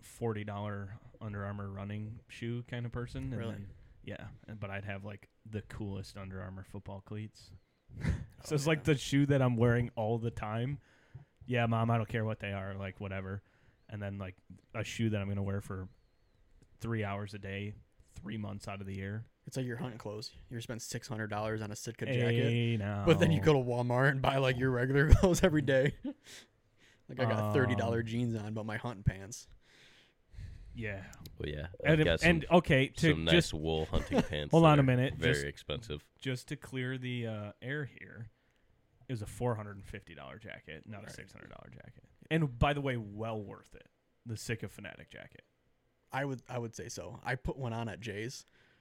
A: $40 Under Armour running shoe kind of person. And
B: Really?
A: then, yeah, but I'd have like the coolest Under Armour football cleats.
B: Oh,
A: So it's like the shoe that I'm wearing all the time. Yeah, Mom, I don't care what they are, like whatever. And then like a shoe that I'm going to wear for 3 hours a day, 3 months out of the year.
B: It's like your hunting clothes. You spend $600 on a Sitka jacket,
A: Hey, now.
B: but then you go to Walmart and buy like your regular clothes every day. Like I got $30 jeans on, but my hunting pants.
A: Yeah.
C: Well, yeah.
A: And,
C: I've got some,
A: okay, to
C: some nice
A: just
C: wool hunting pants.
A: hold
C: that
A: on a
C: are
A: minute.
C: Very expensive.
A: Just to clear the air here, it was a $450 jacket, not a
B: Right.
A: $600 jacket. And by the way, well worth it. The Sitka Fanatic jacket.
B: I would say so. I put one on at Jay's.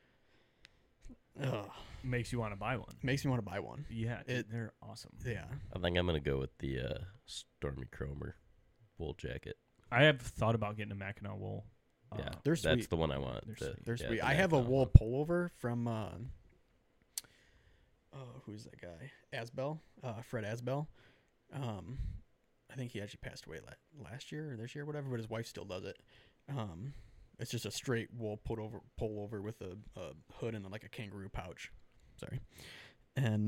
B: Ugh,
A: Makes you want to buy one.
B: makes me want to buy one.
A: Yeah, dude,
B: It-
A: they're awesome.
B: Yeah.
C: I think I'm gonna go with the Stormy Cromer wool jacket.
A: I have thought about getting a Mackinac wool.
C: Yeah,
B: They're
C: that's
B: sweet.
C: the one I want.
A: They're sweet.
B: They're
C: yeah,
B: sweet.
C: the
B: I have a
C: Mackinac
B: wool
C: one.
B: pullover from who's that guy? Asbel, Fred Asbel. I think he actually passed away last year or this year, whatever. But his wife still does it. It's just a straight wool pullover with a hood and like a kangaroo pouch. Sorry, and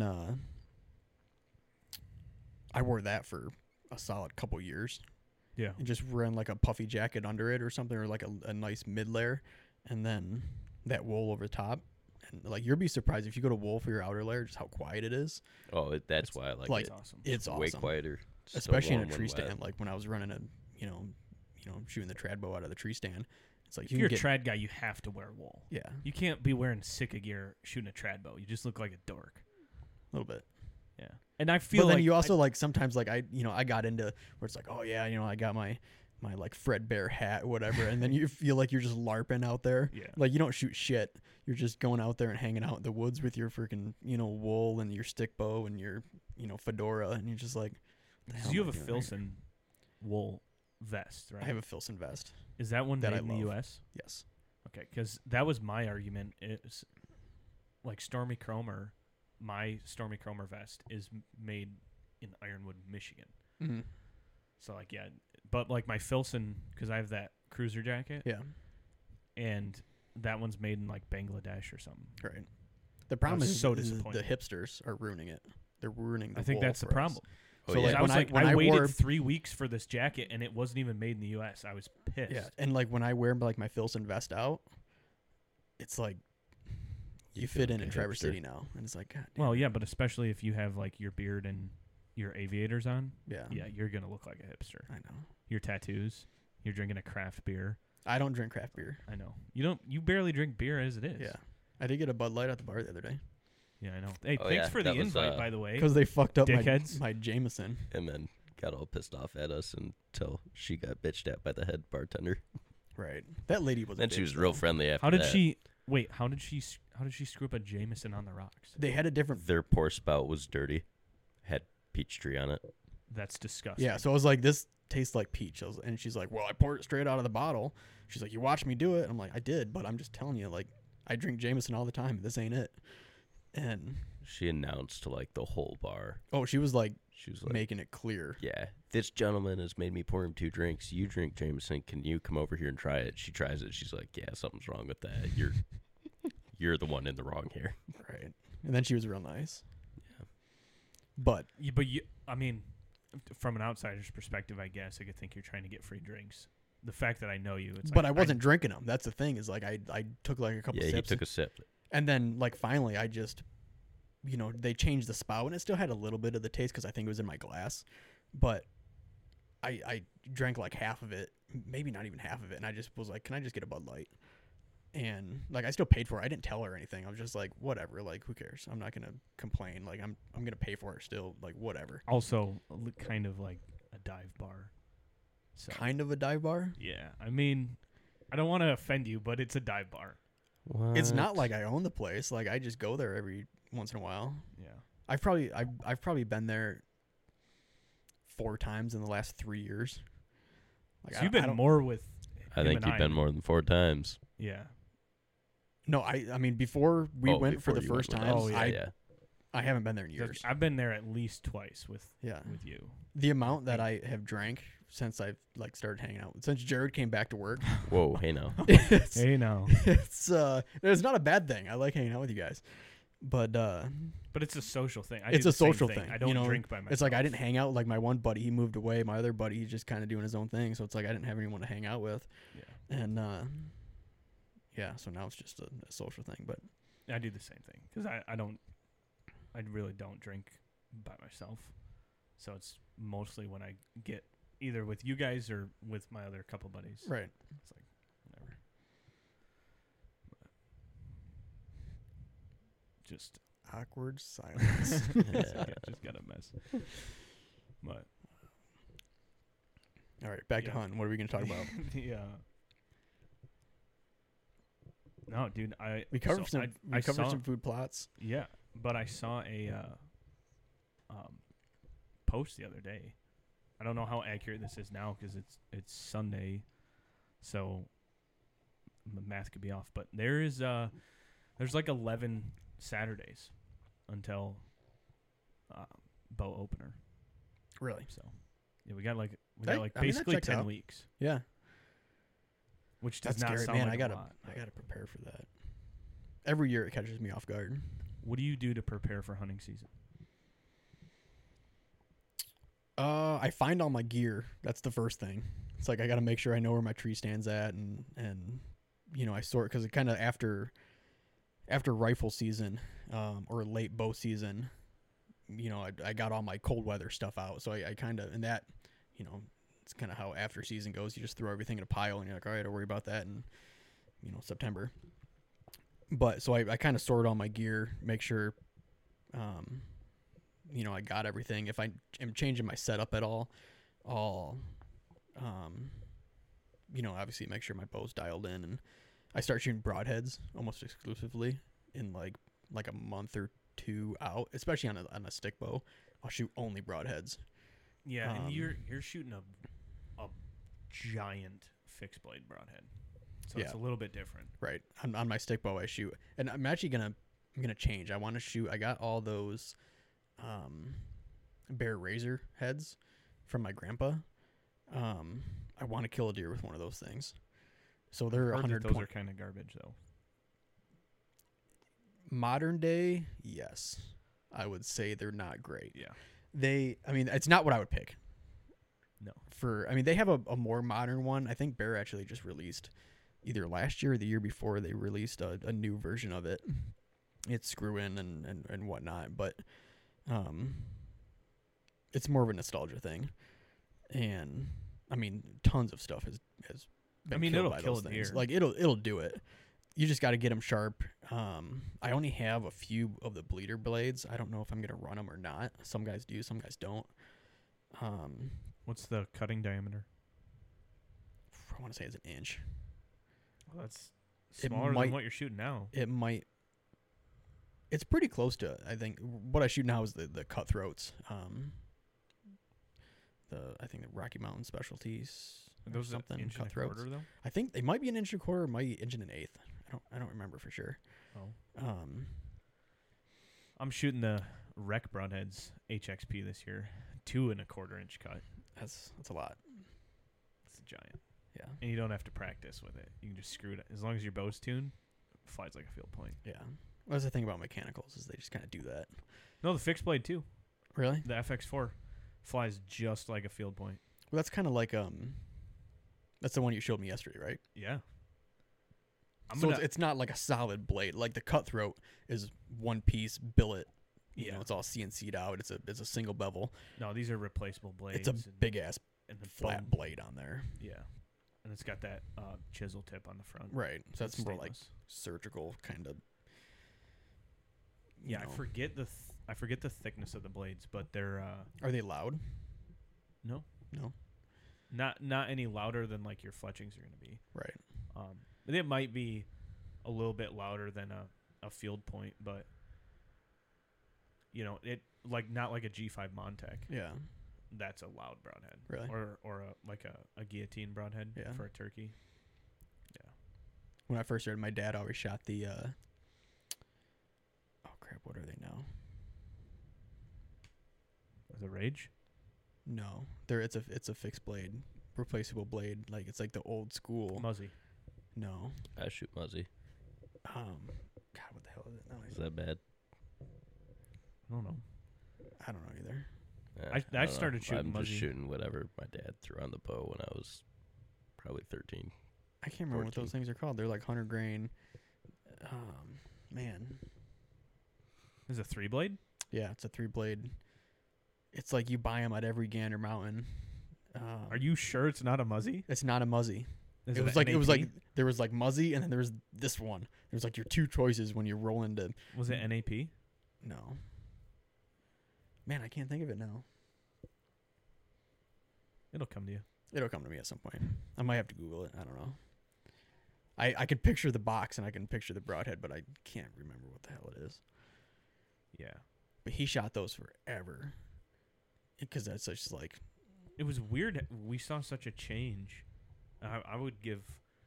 B: I wore that for a solid couple years.
A: Yeah.
B: And just ran like a puffy jacket under it or something, or like a nice mid layer, and then that wool over top. And like you'll be surprised if you go to wool for your outer layer, just how quiet it is.
C: Oh, that's why I like,
B: like,
C: it.
A: It's awesome.
B: It's
C: Way
B: awesome,
C: quieter, still
B: especially in a
C: warm when
B: tree
C: wet.
B: stand. Like when I was running shooting the trad bow out of the tree stand. It's like
A: If
B: you
A: you're
B: can
A: a
B: get
A: trad guy, you have to wear wool.
B: yeah,
A: You can't be wearing Sitka gear shooting a trad bow. You just look like a dork.
B: a little bit.
A: Yeah. And I feel
B: But then
A: like
B: you also like sometimes like I got into where it's like, oh yeah, I got my like Fred Bear hat or whatever, and then you feel like you're just LARPing out there.
A: Yeah.
B: Like you don't shoot shit. You're just going out there and hanging out in the woods with your freaking wool and your stick bow and your fedora, and you're just like, the hell
A: So you
B: am
A: have
B: I
A: a
B: doing here?
A: Filson wool vest, right?
B: I have a Filson vest.
A: Is that one
B: that
A: made
B: I
A: in the
B: love.
A: U.S.?
B: Yes.
A: Okay, because that was my argument. It's like Stormy Cromer. My Stormy Cromer vest is made in Ironwood, Michigan.
B: Mm-hmm.
A: So like yeah, but like my Filson, because I have that cruiser jacket,
B: Yeah.
A: and that one's made in like Bangladesh or something.
B: Right. The problem
A: was
B: is
A: so
B: the
A: disappointed.
B: hipsters are ruining it. They're ruining the
A: I think
B: wool
A: that's the
B: for us.
A: problem.
C: Oh,
B: So,
C: yeah.
B: like,
A: I was like,
B: when
A: I
B: I
A: waited
B: wore
A: 3 weeks for this jacket, and it wasn't even made in the U.S. I was pissed.
B: Yeah, and like when I wear like my Filson vest out, it's like you
C: feel
B: fit in
C: like a
B: Traverse
C: hipster.
B: City now, and it's like, God damn.
A: Well, yeah, but especially if you have like your beard and your aviators on,
B: yeah,
A: yeah, you're gonna look like a hipster.
B: I know.
A: Your tattoos, you're drinking a craft beer.
B: I don't drink craft beer.
A: I know you don't. You barely drink beer as it is.
B: Yeah, I did get a Bud Light at the bar the other day
A: Yeah, I know. Hey,
C: Oh,
A: thanks
C: yeah,
A: for the
C: that was,
A: invite, by the way.
B: because they fucked up
A: Dickheads.
B: my Jameson.
C: And then got all pissed off at us until she got bitched at by the head bartender.
B: Right, that lady was.
C: Then she was real friendly after
A: How did
C: that.
A: she? Wait, how did she screw up a Jameson on the rocks?
B: They had a different.
C: Their pour spout was dirty, had peach tree on it.
A: That's disgusting.
B: Yeah, so I was like, this tastes like peach. And she's like, well, I poured it straight out of the bottle. She's like, you watched me do it. And I'm like, I did, but I'm just telling you, like, I drink Jameson all the time. This ain't it. And
C: She announced to like the whole bar.
B: she was like
C: She was like,
B: making it clear.
C: "Yeah, this gentleman has made me pour him 2 drinks. You drink Jameson. Can you come over here and try it?" She tries it. She's like, "Yeah, something's wrong with that. You're the one in the wrong here."
B: Right. And then she was real nice.
C: Yeah.
B: But
A: I mean, from an outsider's perspective, I guess I could think you're trying to get free drinks. The fact that I know you, it's
B: but
A: like,
B: I wasn't drinking them. That's the thing is like I took like a couple
C: Yeah, he
B: sips.
C: took a sip.
B: And then like finally I just they changed the spout and it still had a little bit of the taste because I think it was in my glass. But I drank like half of it, maybe not even half of it, and I just was like, can I just get a Bud Light? And like I still paid for it. I didn't tell her anything. I was just like, whatever, like who cares? I'm not gonna complain. Like I'm gonna pay for it still, like whatever.
A: Also kind of like a dive bar. So
B: Kind of a dive bar.
A: yeah, I mean, I don't want to offend you, but it's a dive bar.
C: What?
B: It's not like I own the place. Like I just go there every once in a while.
A: Yeah.
B: I've probably been there 4 times in the last 3 years. Like
A: So you've been more with.
C: I
A: him
C: think
A: and
C: you've been more than 4 times.
A: Yeah.
B: No, I mean before we went for
C: before
B: the
C: you went
B: first
C: with
B: time,
C: us.
A: Oh, yeah.
C: yeah.
B: I haven't been there in
A: 'Cause
B: years.
A: I've been there at least twice with
B: Yeah.
A: you.
B: The amount that I have drank since I've like started hanging out. Since Jared came back to work.
C: Whoa, hey now.
B: it's,
A: Hey, now.
B: it's not a bad thing. I like hanging out with you guys. But
A: But it's a social thing. I
B: it's
A: do
B: a
A: the same
B: social
A: thing.
B: thing.
A: I don't
B: you know,
A: drink by myself.
B: it's like I didn't hang out. Like my one buddy, he moved away. My other buddy, he's just kind of doing his own thing. So it's like I didn't have anyone to hang out with.
A: Yeah.
B: And yeah, so now it's just a social thing. But
A: I do the same thing because I really don't drink by myself. So it's mostly when I get either with you guys or with my other couple buddies.
B: right.
A: It's like whatever. But just
B: Awkward silence.
A: just got a mess. But
B: All right, back to
A: Yeah.
B: Hunt. What are we gonna talk about?
A: yeah. No, dude,
B: We covered
A: so
B: I covered
A: saw-
B: some food plots.
A: Yeah, but I saw a post the other day. I don't know how accurate this is now because it's Sunday, so the math could be off. But there's like 11 Saturdays until bow opener.
B: Really?
A: So yeah, we got
B: I mean, that
A: basically
B: checks
A: 10
B: out.
A: weeks,
B: Yeah.
A: which does
B: That's
A: not
B: scary,
A: sound
B: man.
A: like
B: I gotta
A: a lot.
B: I gotta prepare for that. Every year it catches me off guard.
A: What do you do to prepare for hunting season?
B: I find all my gear. That's the first thing. It's like I got to make sure I know where my tree stands at, and you know I sort because it kind of after rifle season, or late bow season, you know I got all my cold weather stuff out. So I kind of and that, you know, it's kind of how after season goes. You just throw everything in a pile, and you're like, all right, I'll worry about that in, you know, September. But so I kind of sort all my gear, make sure, you know, I got everything. If I am changing my setup at all, I'll, you know, obviously make sure my bow's dialed in, and I start shooting broadheads almost exclusively in like a month or two out, especially on a stick bow. I'll shoot only broadheads.
A: Yeah, and
B: Um,
A: you're shooting a giant fixed blade broadhead, so it's
B: Yeah.
A: a little bit different.
B: Right. On my stick bow I shoot. And I'm actually I'm gonna change. I want to shoot. I got all those bear razor heads from my grandpa. I want to kill a deer with one of those things. So they're
A: Heard that
B: 120.
A: those are kind of garbage though.
B: Modern day, yes. I would say they're not great.
A: Yeah.
B: I mean, it's not what I would pick.
A: No.
B: I mean, they have a more modern one. I think Bear actually just released either last year or the year before they released a new version of it. It's screw in and whatnot, but it's more of a nostalgia thing. And I mean, tons of stuff has been killed
A: it'll
B: by
A: kill
B: those
A: a
B: things.
A: deer.
B: Like it'll do it. You just got to get them sharp. I only have a few of the bleeder blades. I don't know if I'm gonna run them or not. Some guys do, some guys don't.
A: What's the cutting diameter?
B: I want to say it's an inch.
A: Well, that's
B: It
A: smaller
B: might-
A: than what you're shooting now.
B: It might. It's pretty close to it. I think what I shoot now is the cutthroats. I think the Rocky Mountain Specialties.
A: Are
B: or
A: those
B: something
A: an inch and a
B: cutthroats.
A: quarter though?
B: I think they might be an inch and a quarter, or might be inch and an eighth. I don't remember for sure.
A: Oh. I'm shooting the Rec Broadheads HXP this year, 2 1/4 inch cut.
B: That's a lot.
A: It's a giant,
B: Yeah.
A: and you don't have to practice with it. You can just screw it as long as your bow's tuned. It flies like a field point.
B: Yeah. That's the thing about mechanicals is they just kind of do that.
A: No, the fixed blade too.
B: Really?
A: The FX4 flies just like a field point.
B: Well, that's kind of like that's the one you showed me yesterday, right?
A: Yeah.
B: So it's not like a solid blade. Like the cutthroat is one piece billet. You know, it's all CNC'd out. It's a single bevel.
A: No, these are replaceable blades.
B: It's a big ass
A: and the
B: flat
A: bone-
B: blade on there.
A: Yeah, and it's got that chisel tip on the front.
B: Right. So that's
A: It's
B: more like
A: stainless.
B: surgical kind of.
A: Yeah, I forget the thickness of the blades, but they're
B: Are they loud?
A: no,
B: No.
A: not any louder than like your fletchings are going to be.
B: Right.
A: It might be a little bit louder than a field point, but you know, it like not like a G5 Montec.
B: Yeah.
A: That's a loud broadhead.
B: Really?
A: Or a guillotine broadhead
B: Yeah.
A: for a turkey. Yeah.
B: When I first started, my dad always shot the. Oh crap! What are they now?
A: The Rage?
B: No, it's a fixed blade, replaceable blade. Like it's like the old school.
A: Muzzy.
B: No.
C: I shoot Muzzy.
B: God, what the hell is it? No,
C: Is that bad?
A: I don't know.
B: I don't know either.
A: I
C: don't know.
A: started shooting
C: I'm
A: Muzzy.
C: just shooting whatever my dad threw on the bow when I was probably 13.
B: I can't remember what
C: 14.
B: those things are called. They're like 100 grain. Man.
A: Is it 3-blade?
B: Yeah, it's a 3-blade. It's like you buy them at every Gander Mountain.
A: Are you sure it's not a Muzzy?
B: It's not a Muzzy.
A: Is
B: It was
A: an
B: like
A: NAP?
B: there was like Muzzy and then there was this one. There's like your two choices when you roll into.
A: Was it NAP?
B: No. Man, I can't think of it now.
A: It'll come to you.
B: It'll come to me at some point. I might have to Google it. I don't know. I could picture the box and I can picture the broadhead, but I can't remember what the hell it is.
A: Yeah.
B: But he shot those forever. Because that's just like.
A: It was weird. We saw such a change. I would give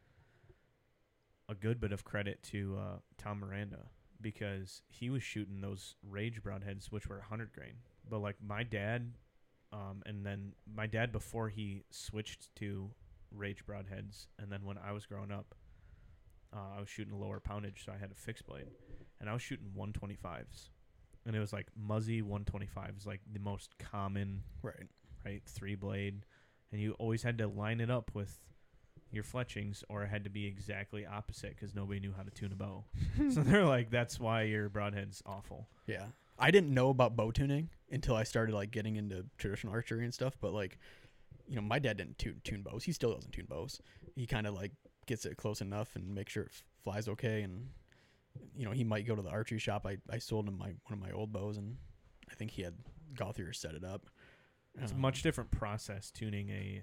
A: a good bit of credit to Tom Miranda because he was shooting those Rage broadheads, which were 100 grain. But like my dad, and then my dad before he switched to Rage broadheads, and then when I was growing up, I was shooting lower poundage, so I had a fixed blade, and I was shooting 125s, and it was like Muzzy 125s, like the most common,
B: Right.
A: right, 3-blade, and you always had to line it up with your fletchings, or it had to be exactly opposite because nobody knew how to tune a bow. So they're like, that's why your broadhead's awful.
B: Yeah. I didn't know about bow tuning until I started like getting into traditional archery and stuff. But like, my dad didn't tune bows. He still doesn't tune bows. He kind of like gets it close enough and makes sure it flies okay. And, he might go to the archery shop. I sold him one of my old bows and I think he had Gauthier set it up.
A: It's a much different process tuning a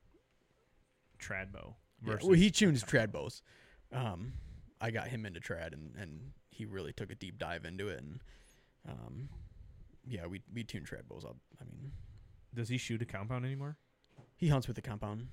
A: trad bow.
B: Yeah,
A: Versus
B: well, he tunes trad bows. I got him into trad, and he really took a deep dive into it. And yeah, we tune trad bows up. I mean,
A: Does he shoot a compound anymore?
B: he hunts with the compound.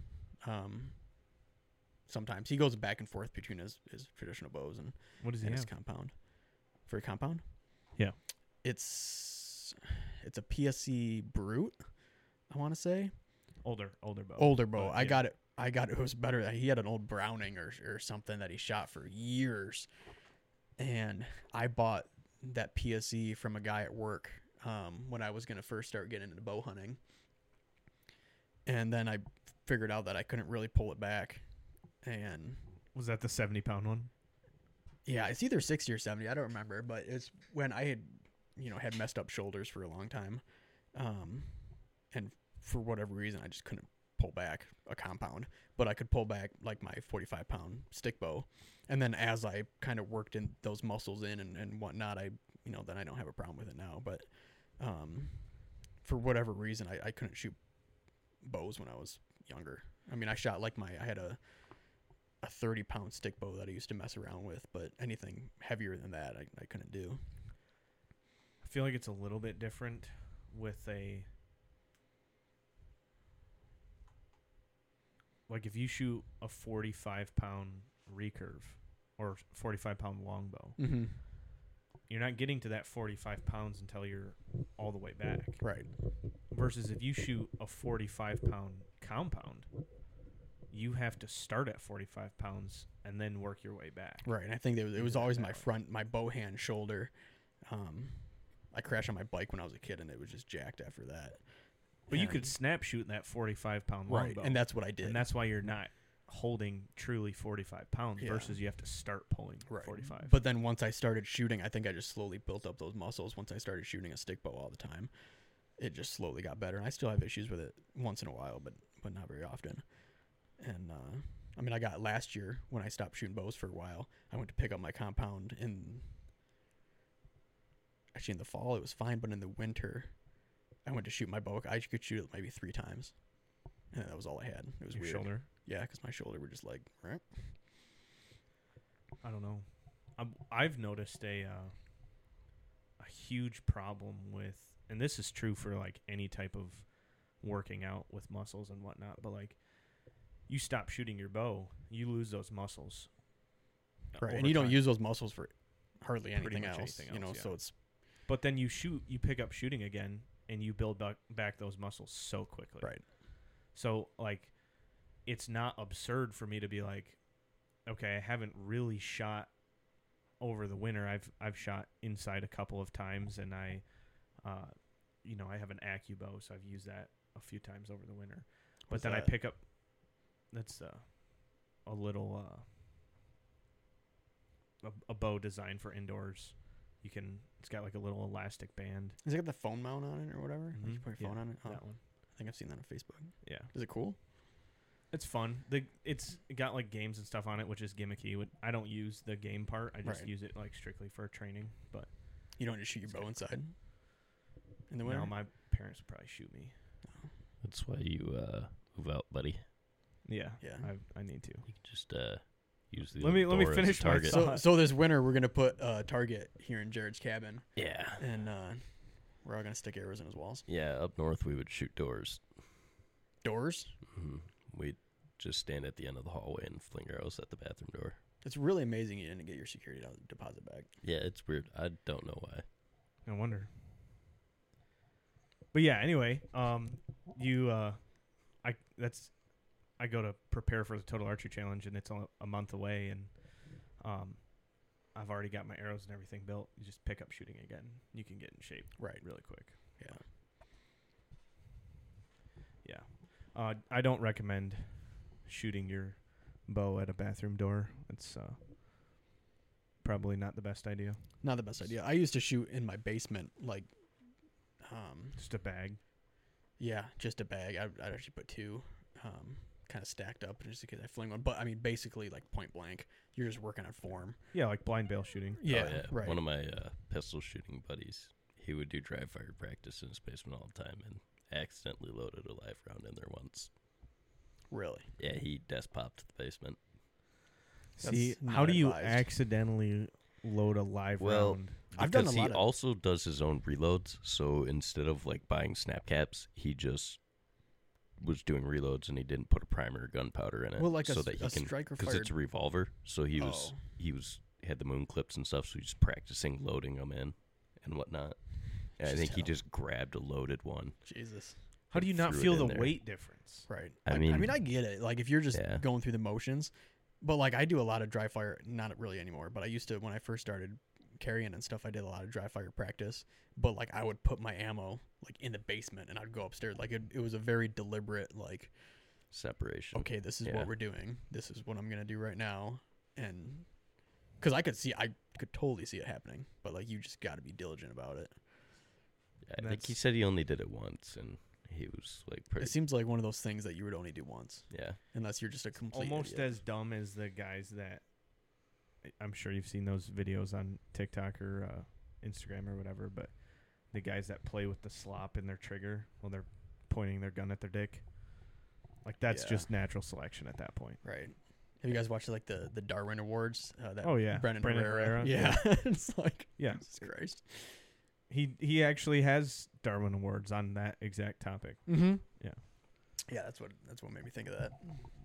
B: Sometimes he goes back and forth between his traditional bows and
A: What does he
B: his
A: have?
B: compound. For a compound,
A: Yeah.
B: it's a PSC Brute. I want to say
A: Older bow.
B: older bow.
A: But,
B: I
A: yeah.
B: got it. It was better. He had an old Browning or something that he shot for years, and I bought that PSE from a guy at work when I was gonna first start getting into bow hunting, and then I figured out that I couldn't really pull it back, and
A: Was that the 70-pound one?
B: yeah, it's either 60 or 70. I don't remember, but it's when I had had messed up shoulders for a long time, and for whatever reason I just couldn't pull back a compound, but I could pull back like my 45-pound stick bow, and then as I kind of worked in those muscles in and whatnot, I then I don't have a problem with it now. But for whatever reason I couldn't shoot bows when I was younger. I mean, I shot like I had a 30-pound stick bow that I used to mess around with, but anything heavier than that I couldn't do.
A: I feel like it's a little bit different with like if you shoot a 45-pound recurve or 45-pound longbow,
B: Mm-hmm.
A: you're not getting to that 45 pounds until you're all the way back.
B: Right.
A: Versus if you shoot a 45-pound compound, you have to start at 45 pounds and then work your way back.
B: Right, and I think it was
A: Yeah,
B: always
A: that
B: my
A: way.
B: front, my bow hand shoulder. I crashed on my bike when I was a kid, and it was just jacked after that.
A: But you
B: And-
A: could snap shoot that 45-pound
B: right,
A: longbow.
B: and that's what I did.
A: And that's why you're not holding truly 45 pounds
B: Yeah.
A: versus you have to start pulling
B: right.
A: 45.
B: But then once I started shooting, I think I just slowly built up those muscles. Once I started shooting a stick bow all the time, it just slowly got better. And I still have issues with it once in a while, but not very often. And I mean, I got last year when I stopped shooting bows for a while. I went to pick up my compound in the fall. It was fine, but in the winter, I went to shoot my bow. I could shoot it maybe 3 times, and that was all I had. It was
A: your
B: weird.
A: shoulder.
B: Yeah, because my shoulder were just like, "Rah."
A: I don't know. I've noticed a huge problem with, and this is true for like any type of working out with muscles and whatnot, but like you stop shooting your bow, you lose those muscles.
B: right,
A: over
B: and you don't
A: time.
B: use those muscles for hardly
A: Pretty
B: anything
A: much
B: else.
A: anything else, yeah.
B: So it's
A: But then you pick up shooting again, and you build back those muscles so quickly.
B: Right.
A: So like, it's not absurd for me to be like, okay, I haven't really shot over the winter. I've shot inside a couple of times, and I have an AccuBow, so I've used that a few times over the winter. But
B: What's
A: then I
B: that?
A: pick up. That's a little a bow designed for indoors. It's got like a little elastic band.
B: Has it got the phone mount on it or whatever? Like you
A: Mhm.
B: put your phone on it? Oh,
A: That one.
B: I think I've seen that on Facebook.
A: Yeah.
B: Is it cool?
A: It's fun. It's got like games and stuff on it, which is gimmicky. I don't use the game part. I just
B: Right.
A: use it like strictly for training. But
B: You don't just shoot your
A: It's
B: bow
A: good.
B: inside in the winter?
A: no, my parents would probably shoot me.
C: That's why you move out, buddy.
A: Yeah.
B: Yeah.
A: I need to.
C: You can just use the
A: Let me
C: door as a
A: finish my
C: target.
A: thought.
B: So this winter we're gonna put a target here in Jared's cabin,
C: Yeah.
B: and we're all gonna stick arrows in his walls.
C: Yeah, up north we would shoot doors.
B: Doors.
C: We'd just stand at the end of the hallway and fling arrows at the bathroom door.
B: It's really amazing you didn't get your security deposit back.
C: Yeah, it's weird. I don't know why.
A: No wonder. But yeah, anyway, I go to prepare for the Total Archery Challenge, and it's a month away, and I've already got my arrows and everything built. You just pick up shooting again. You can get in shape
B: Right.
A: really quick.
B: Yeah.
A: Yeah. I don't recommend shooting your bow at a bathroom door. It's probably not the best idea.
B: Not the best idea. I used to shoot in my basement, like,
A: Just a bag.
B: yeah, just a bag. I'd actually put two, kind of stacked up just in case I fling one. But I mean, basically, like point blank, you're just working on form.
A: Yeah, like blind bail shooting.
C: Oh,
B: Right.
C: One of my pistol shooting buddies, he would do dry fire practice in his basement all the time and accidentally loaded a live round in there once.
B: Really.
C: Yeah, he desk popped the basement.
A: See,
B: That's
A: how
B: not
A: do you
B: advised.
A: accidentally load a live
C: Well,
A: round?
B: I've done
C: Because
B: a
C: he
B: lot of-
C: also does his own reloads, so instead of like buying snap caps, he just was doing reloads and he didn't put a primer or gunpowder in it.
B: Well, like
C: so
B: a,
C: that he
B: a
C: can,
B: striker
C: because
B: fired.
C: it's a revolver. So he had the moon clips and stuff, so he's practicing loading them in and whatnot. And I
B: Just
C: think he
B: hell.
C: just grabbed a loaded one.
B: Jesus.
A: How do you not
C: threw it
A: feel
C: in
A: the
C: there.
A: weight difference?
B: Right.
C: I
B: I
C: mean-
B: mean, I get it. Like if you're just
C: Yeah.
B: going through the motions, but like I do a lot of dry fire. Not really anymore, but I used to when I first started carrying and stuff. I did a lot of dry fire practice. But like I would put my ammo like in the basement and I'd go upstairs. Like it was a very deliberate like,
C: Separation.
B: okay, this is
C: Yeah.
B: what we're doing. This is what I'm gonna do right now. And because I could totally see it happening. But like you just got to be diligent about it.
C: Yeah, I think he
A: That's-
C: said he only did it once, and he was like pretty.
B: It seems like one of those things that you would only do once,
C: Yeah.
B: unless you're just a complete
A: Almost
B: idiot.
A: as dumb as the guys that I'm sure you've seen those videos on TikTok or Instagram or whatever, but the guys that play with the slop in their trigger while they're pointing their gun at their dick. Like that's
B: Yeah.
A: just natural selection at that point.
B: Right. Have you guys watched like the Darwin Awards? That
A: Oh, yeah.
B: Brendan
A: Brendan
B: Herrera.
A: Herrera.
B: Yeah, it's like
A: Yeah.
B: Jesus Christ.
A: He actually has Darwin Awards on that exact topic.
B: Mm-hmm.
A: Yeah.
B: Yeah, that's what made me think of that.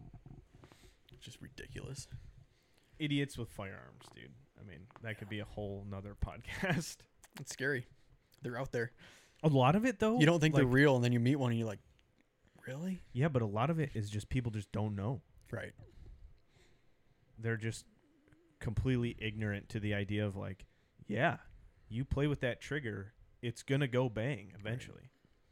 B: It's just ridiculous.
A: Idiots with firearms, dude. I mean, that could be a whole nother podcast.
B: It's scary. They're out there.
A: A lot of it though,
B: You don't think they're
A: like-
B: real, and then you meet one, and you're like, really?
A: Yeah, but a lot of it is just people just don't know.
B: Right.
A: They're just completely ignorant to the idea of like, yeah, you play with that trigger, it's gonna go bang eventually.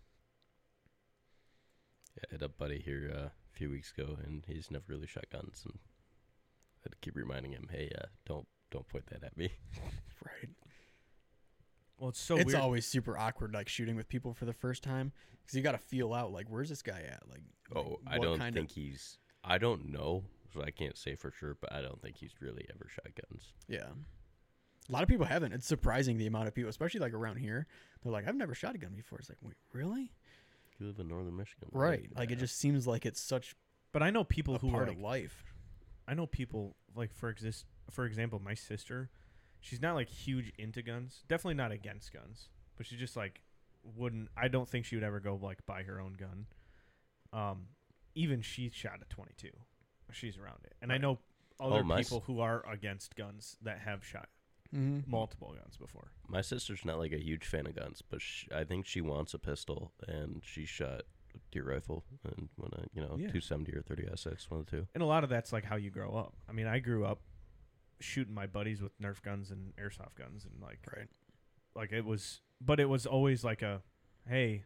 C: Yeah, I had a buddy here a few weeks ago, and he's never really shot guns, and I had to keep reminding him, hey, don't point that at me.
B: Right.
A: Well, it's so
B: It's
A: weird.
B: always super awkward, like shooting with people for the first time, because you got to feel out, like, where's this guy at? Like,
C: Oh, I
B: what
C: don't
B: kind
C: think he's. I don't know, so I can't say for sure, but I don't think he's really ever shot guns.
B: Yeah. A lot of people haven't. It's surprising the amount of people, especially like around here. They're like, I've never shot a gun before. It's like, wait, really?
C: You live in northern Michigan,
B: Right. Like it
C: Yeah.
B: just seems like it's such
A: But I know people
B: a
A: who
B: part
A: are
B: of life.
A: I know people like for example, my sister, she's not like huge into guns. Definitely not against guns, but she just like wouldn't. I don't think she would ever go like buy her own gun. Even she shot a 22. She's around it, and I
B: Right.
A: know other
C: my
A: people who are against guns that have shot
B: Mm-hmm.
A: multiple guns before.
C: My sister's not like a huge fan of guns, but I think she wants a pistol, and she shot a deer rifle and when
A: Yeah.
C: 270 or 30 SX, one of the two.
A: And a lot of that's like how you grow up. I mean, I grew up shooting my buddies with Nerf guns and airsoft guns, and like it was, but it was always like a, hey.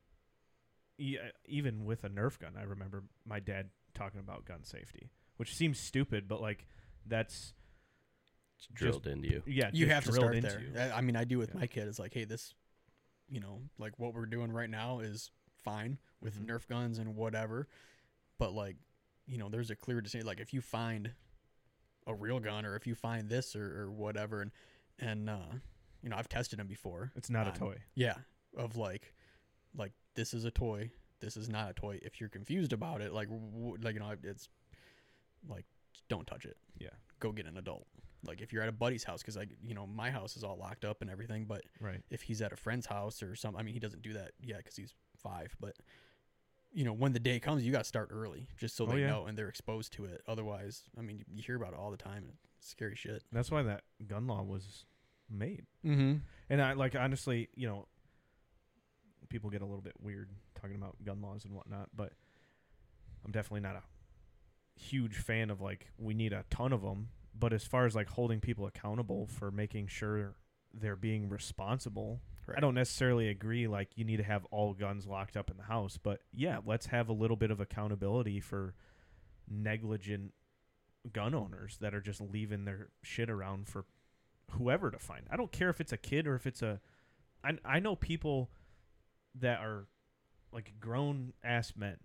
A: Even with a Nerf gun, I remember my dad talking about gun safety, which seems stupid, but like that's
C: It's drilled into you.
A: yeah.
B: You
A: just
B: have to
A: drilled
B: start
A: into
B: there.
A: you.
B: I mean, I do with
A: Yeah.
B: my kid. It's like, hey, this, like what we're doing right now is fine with
A: Mhm.
B: Nerf guns and whatever, but like, there's a clear distinction. Like if you find a real gun or if you find this or whatever, and I've tested them before.
A: It's not a
B: on-
A: toy.
B: Yeah, of like this is a toy. This is not a toy. If you're confused about it, it's like don't touch it.
A: Yeah.
B: Go get an adult. Like if you're at a buddy's house, because my house is all locked up and everything. But
A: Right.
B: if he's at a friend's house or something, I mean, he doesn't do that yet because he's 5. But when the day comes, you got to start early just so
A: Oh,
B: they
A: yeah.
B: know and they're exposed to it. Otherwise, I mean, you hear about it all the time. And it's scary shit.
A: That's why that gun law was made.
B: Mm-hmm.
A: And I like honestly, people get a little bit weird talking about gun laws and whatnot, but I'm definitely not a huge fan of like we need a ton of them. But as far as like holding people accountable for making sure they're being responsible,
B: Right.
A: I don't necessarily agree like you need to have all guns locked up in the house. But yeah, let's have a little bit of accountability for negligent gun owners that are just leaving their shit around for whoever to find. I don't care if it's a kid or if it's I know people that are like grown ass men,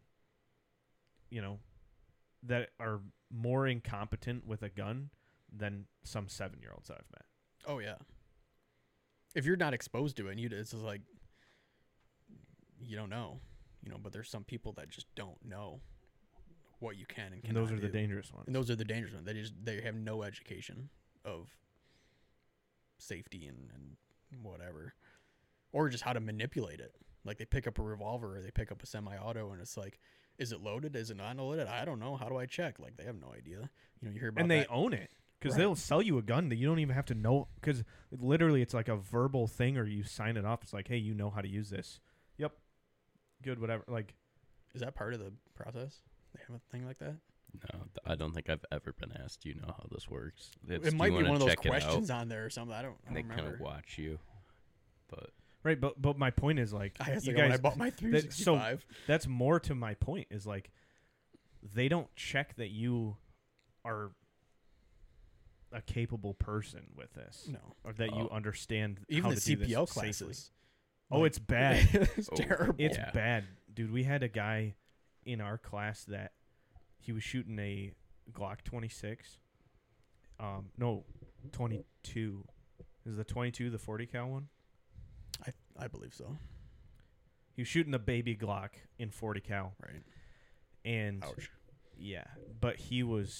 A: that are more incompetent with a gun than some 7-year-olds I've met.
B: Oh yeah. If you're not exposed to it, it's just like you don't know, But there's some people that just don't know what you can and
A: And
B: cannot
A: those are the
B: do.
A: dangerous ones.
B: And those are the dangerous ones. They have no education of safety and whatever, or just how to manipulate it. Like they pick up a revolver or they pick up a semi-auto, and it's like, is it loaded? Is it not loaded? I don't know. How do I check? Like they have no idea. You hear about
A: and they
B: that.
A: own it because
B: Right.
A: they'll sell you a gun that you don't even have to know, because literally it's like a verbal thing, or you sign it off. It's like, hey, you know how to use this. Yep. Good, whatever. Like,
B: Is that part of the process? They have a thing like that.
C: No, I don't think I've ever been asked. Do you know how this works?
B: It
C: "Do
B: might
C: you
B: be
C: wanna
B: one of those
C: check it out?"
B: questions on there or something. I don't
C: And they kind
B: remember.
C: of watch you, but
A: right. But my point is like,
B: I asked
A: you
B: that when I
A: guys,
B: bought my 365.
A: that's more to my point is like, they don't check that you are a capable person with this,
B: No.
A: or that you
C: Oh.
A: understand
B: Even
A: how
B: the
A: to do this
B: CPL
A: safely.
B: classes.
A: Oh,
B: Like-
A: it's bad.
B: It's
C: Oh,
B: terrible.
A: It's
C: Yeah.
A: bad, dude. We had a guy in our class that he was shooting a Glock 26. No, 22. Is the 22 the 40 cal one?
B: I believe so.
A: He was shooting the baby Glock in 40 cal,
B: Right.
A: and
B: Ouch.
A: yeah, but he would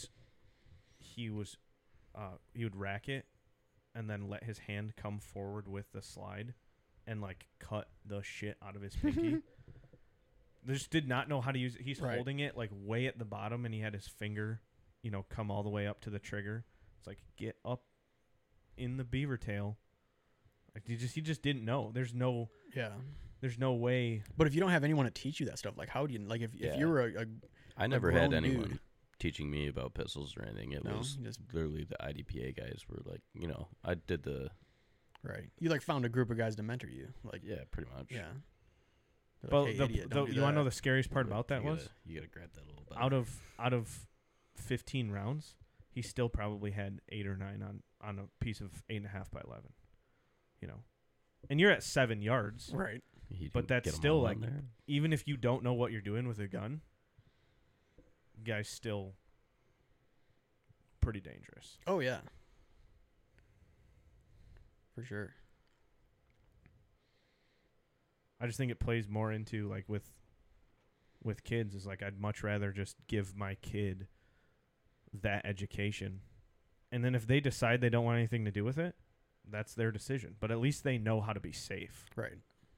A: rack it and then let his hand come forward with the slide and like cut the shit out of his pinky. Just did not know how to use it. He's
B: Right.
A: holding it like way at the bottom, and he had his finger, come all the way up to the trigger. It's like, get up in the beaver tail. Like he just didn't know. There's no way.
B: But if you don't have anyone to teach you that stuff, like how do you if
C: Yeah.
B: you were a
C: I never had
B: grown
C: anyone
B: dude.
C: teaching me about pistols or anything. It
B: No,
C: was
B: you just
C: literally the IDPA guys were like, I did the
B: right. You found a group of guys to mentor you, like
C: yeah, pretty much.
B: yeah. They're
A: Well,
B: like, hey, idiot, don't do
A: you want to know
B: that.
A: the scariest part about that
C: You
A: was?
C: gotta- you gotta grab that a little bit.
A: Out of 15 rounds, he still probably had 8 or 9 on a piece of 8.5 by 11. And you're at 7 yards.
B: right.
C: You
A: but
C: didn't
A: that's
C: get 'em
A: still,
C: all in
A: like,
C: there?
A: Even if you don't know what you're doing with a gun, guy's still pretty dangerous.
B: Oh yeah. For sure.
A: I just think it plays more into like with kids is like I'd much rather just give my kid that education, and then if they decide they don't want anything to do with it, that's their decision. But at least they know how to be safe.
B: Right.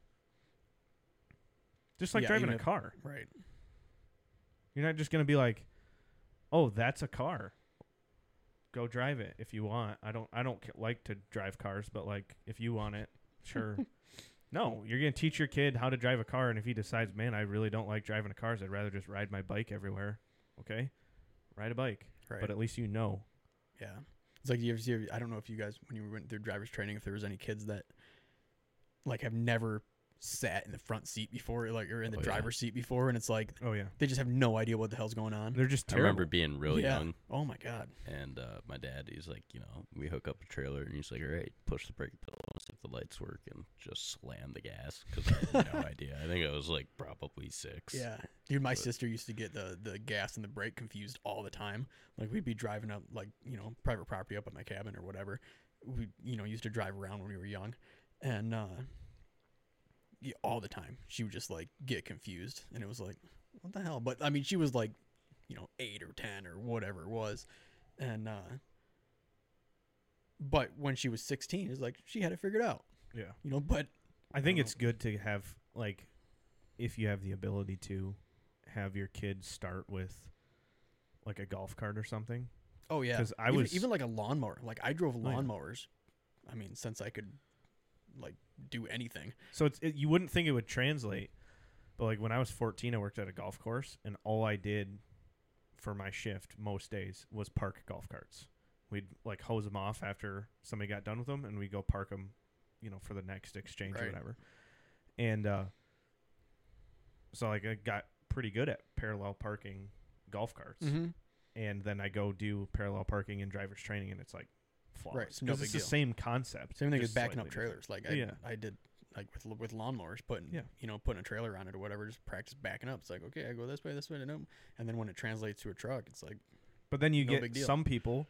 A: Just like
B: Yeah,
A: driving
B: even
A: a
B: if-
A: car.
B: Right.
A: You're not just gonna be like, "Oh, that's a car." go drive it if you want. I don't like to drive cars, but like if you want it, sure. No, you're gonna teach your kid how to drive a car, and if he decides, man, I really don't like driving cars, I'd rather just ride my bike everywhere. Okay, ride a bike,
B: Right.
A: but at least you know.
B: Yeah. It's like I don't know if you guys, when you went through driver's training, if there was any kids that like have never sat in the front seat before, like, or in the
C: Oh, yeah.
B: driver's seat before, and it's like
A: Oh yeah,
B: they just have no idea what the hell's going on.
A: they're just
C: I
A: terrible.
C: remember being real
B: Yeah.
C: young,
B: Oh my god.
C: and my dad, he's like, we hook up a trailer, and he's like, all right, push the brake pedal, and see if the lights work, and just slam the gas, because I had no idea. I think I was like probably 6.
B: Yeah, dude, my
C: But-
B: sister used to get the gas and the brake confused all the time. Like we'd be driving up, like, private property up at my cabin or whatever. We used to drive around when we were young, and yeah, all the time she would just like get confused, and it was like, what the hell? But I mean, she was like, 8 or 10 or whatever it was, and but when she was 16, it's like she had it figured out.
A: Yeah,
B: But
A: I think
B: don't
A: it's good to have, like, if you have the ability to have your kids start with like a golf cart or something.
B: oh yeah,
A: 'Cause I
B: even,
A: was-
B: even like a lawnmower. Like I drove
A: yeah.
B: lawnmowers. I mean, since I could like do anything.
A: So you wouldn't think it would translate, but like when I was 14, I worked at a golf course, and all I did for my shift most days was park golf carts. We'd like hose them off after somebody got done with them, and we'd go park them, for the next exchange or
B: Right.
A: whatever. And so like I got pretty good at parallel parking golf carts, and then I go do parallel parking and driver's training, and it's like flawless.
B: Right, so no
A: 'Cause
B: big
A: it's the
B: deal.
A: same concept.
B: Same thing as
A: just
B: backing up
A: slightly
B: trailers. Like
A: Yeah.
B: I did like with lawnmowers, putting
A: Yeah.
B: putting a trailer on it or whatever. Just practice backing up. It's like, okay, I go this way, and then when it translates to a truck, it's like,
A: But then you
B: No big
A: get
B: deal.
A: some people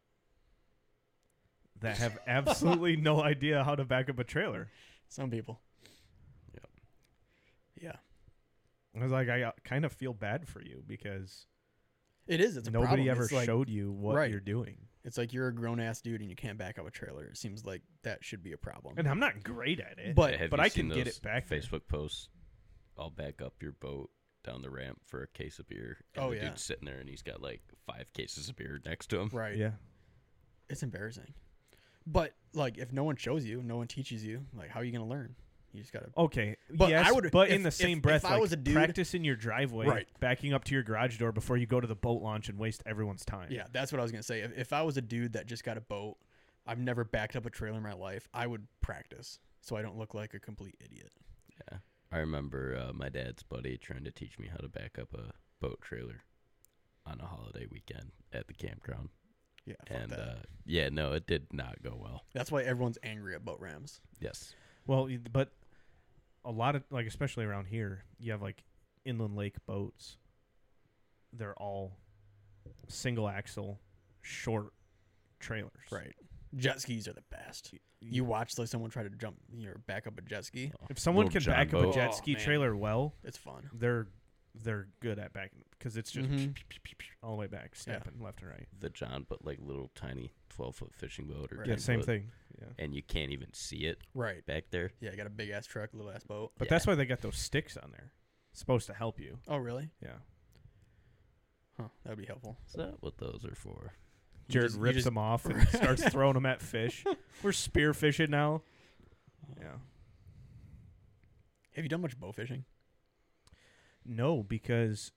A: that have absolutely no idea how to back up a trailer.
B: some people.
C: Yep.
B: Yeah,
A: I was like, I kind of feel bad for you because
B: it is. It's a
A: nobody
B: problem.
A: ever
B: It's like,
A: showed you what
B: Right.
A: you're doing.
B: It's like you're a grown ass dude and you can't back up a trailer. It seems like that should be a problem.
A: And I'm not great at it.
B: But-
C: Have
A: but
C: you
A: I
C: seen
A: can get
C: those
A: it back there.
C: Facebook posts, I'll back up your boat down the ramp for a case of beer. And
B: Oh,
C: the
B: yeah.
C: dude's sitting there, and he's got like 5 cases of beer next to him.
B: right.
A: Yeah.
B: It's embarrassing. But like, if no one shows you, no one teaches you, like, how are you gonna learn? You just gotta.
A: Okay.
B: But
A: yes,
B: I would-
A: but
B: if-
A: in the same
B: if
A: breath,
B: I
A: like,
B: was a dude-
A: practice in your driveway,
B: Right.
A: backing up to your garage door before you go to the boat launch and waste everyone's time.
B: Yeah, that's what I was gonna say. If I was a dude that just got a boat, I've never backed up a trailer in my life, I would practice so I don't look like a complete idiot.
C: Yeah. I remember my dad's buddy trying to teach me how to back up a boat trailer on a holiday weekend at the campground.
B: Yeah, fuck
C: And
B: that.
C: yeah, no, it did not go well.
B: That's why everyone's angry at boat rams.
C: Yes.
A: Well, but a lot of, like, especially around here, you have like inland lake boats. They're all single axle, short trailers.
B: Right. Jet skis are the best. You watch like someone try to jump, back up a jet ski.
A: If someone
C: Little
A: can
C: John
A: back up a
C: boat.
A: jet
B: Oh,
A: ski
B: man.
A: trailer well,
B: It's fun.
A: they're good at backing because it's just
B: Mhm.
A: all the way back, snapping left and right.
C: The John, but like little tiny 12-foot fishing boat or
B: Right.
A: Yeah,
C: 10
A: same
C: foot,
A: thing. Yeah,
C: and you can't even see it
B: Right.
C: back there.
B: Yeah, I got a big ass truck, little ass boat.
A: but
C: Yeah.
A: that's why they got those sticks on there. It's supposed to help you.
B: Oh, really?
A: Yeah.
B: Huh. That would be helpful.
C: Is that what those are for?
B: You
A: Jared
B: just- you
A: rips
B: just-
A: them off and starts throwing them at fish. We're spear fishing now. Yeah.
B: Have you done much bow fishing?
A: No, because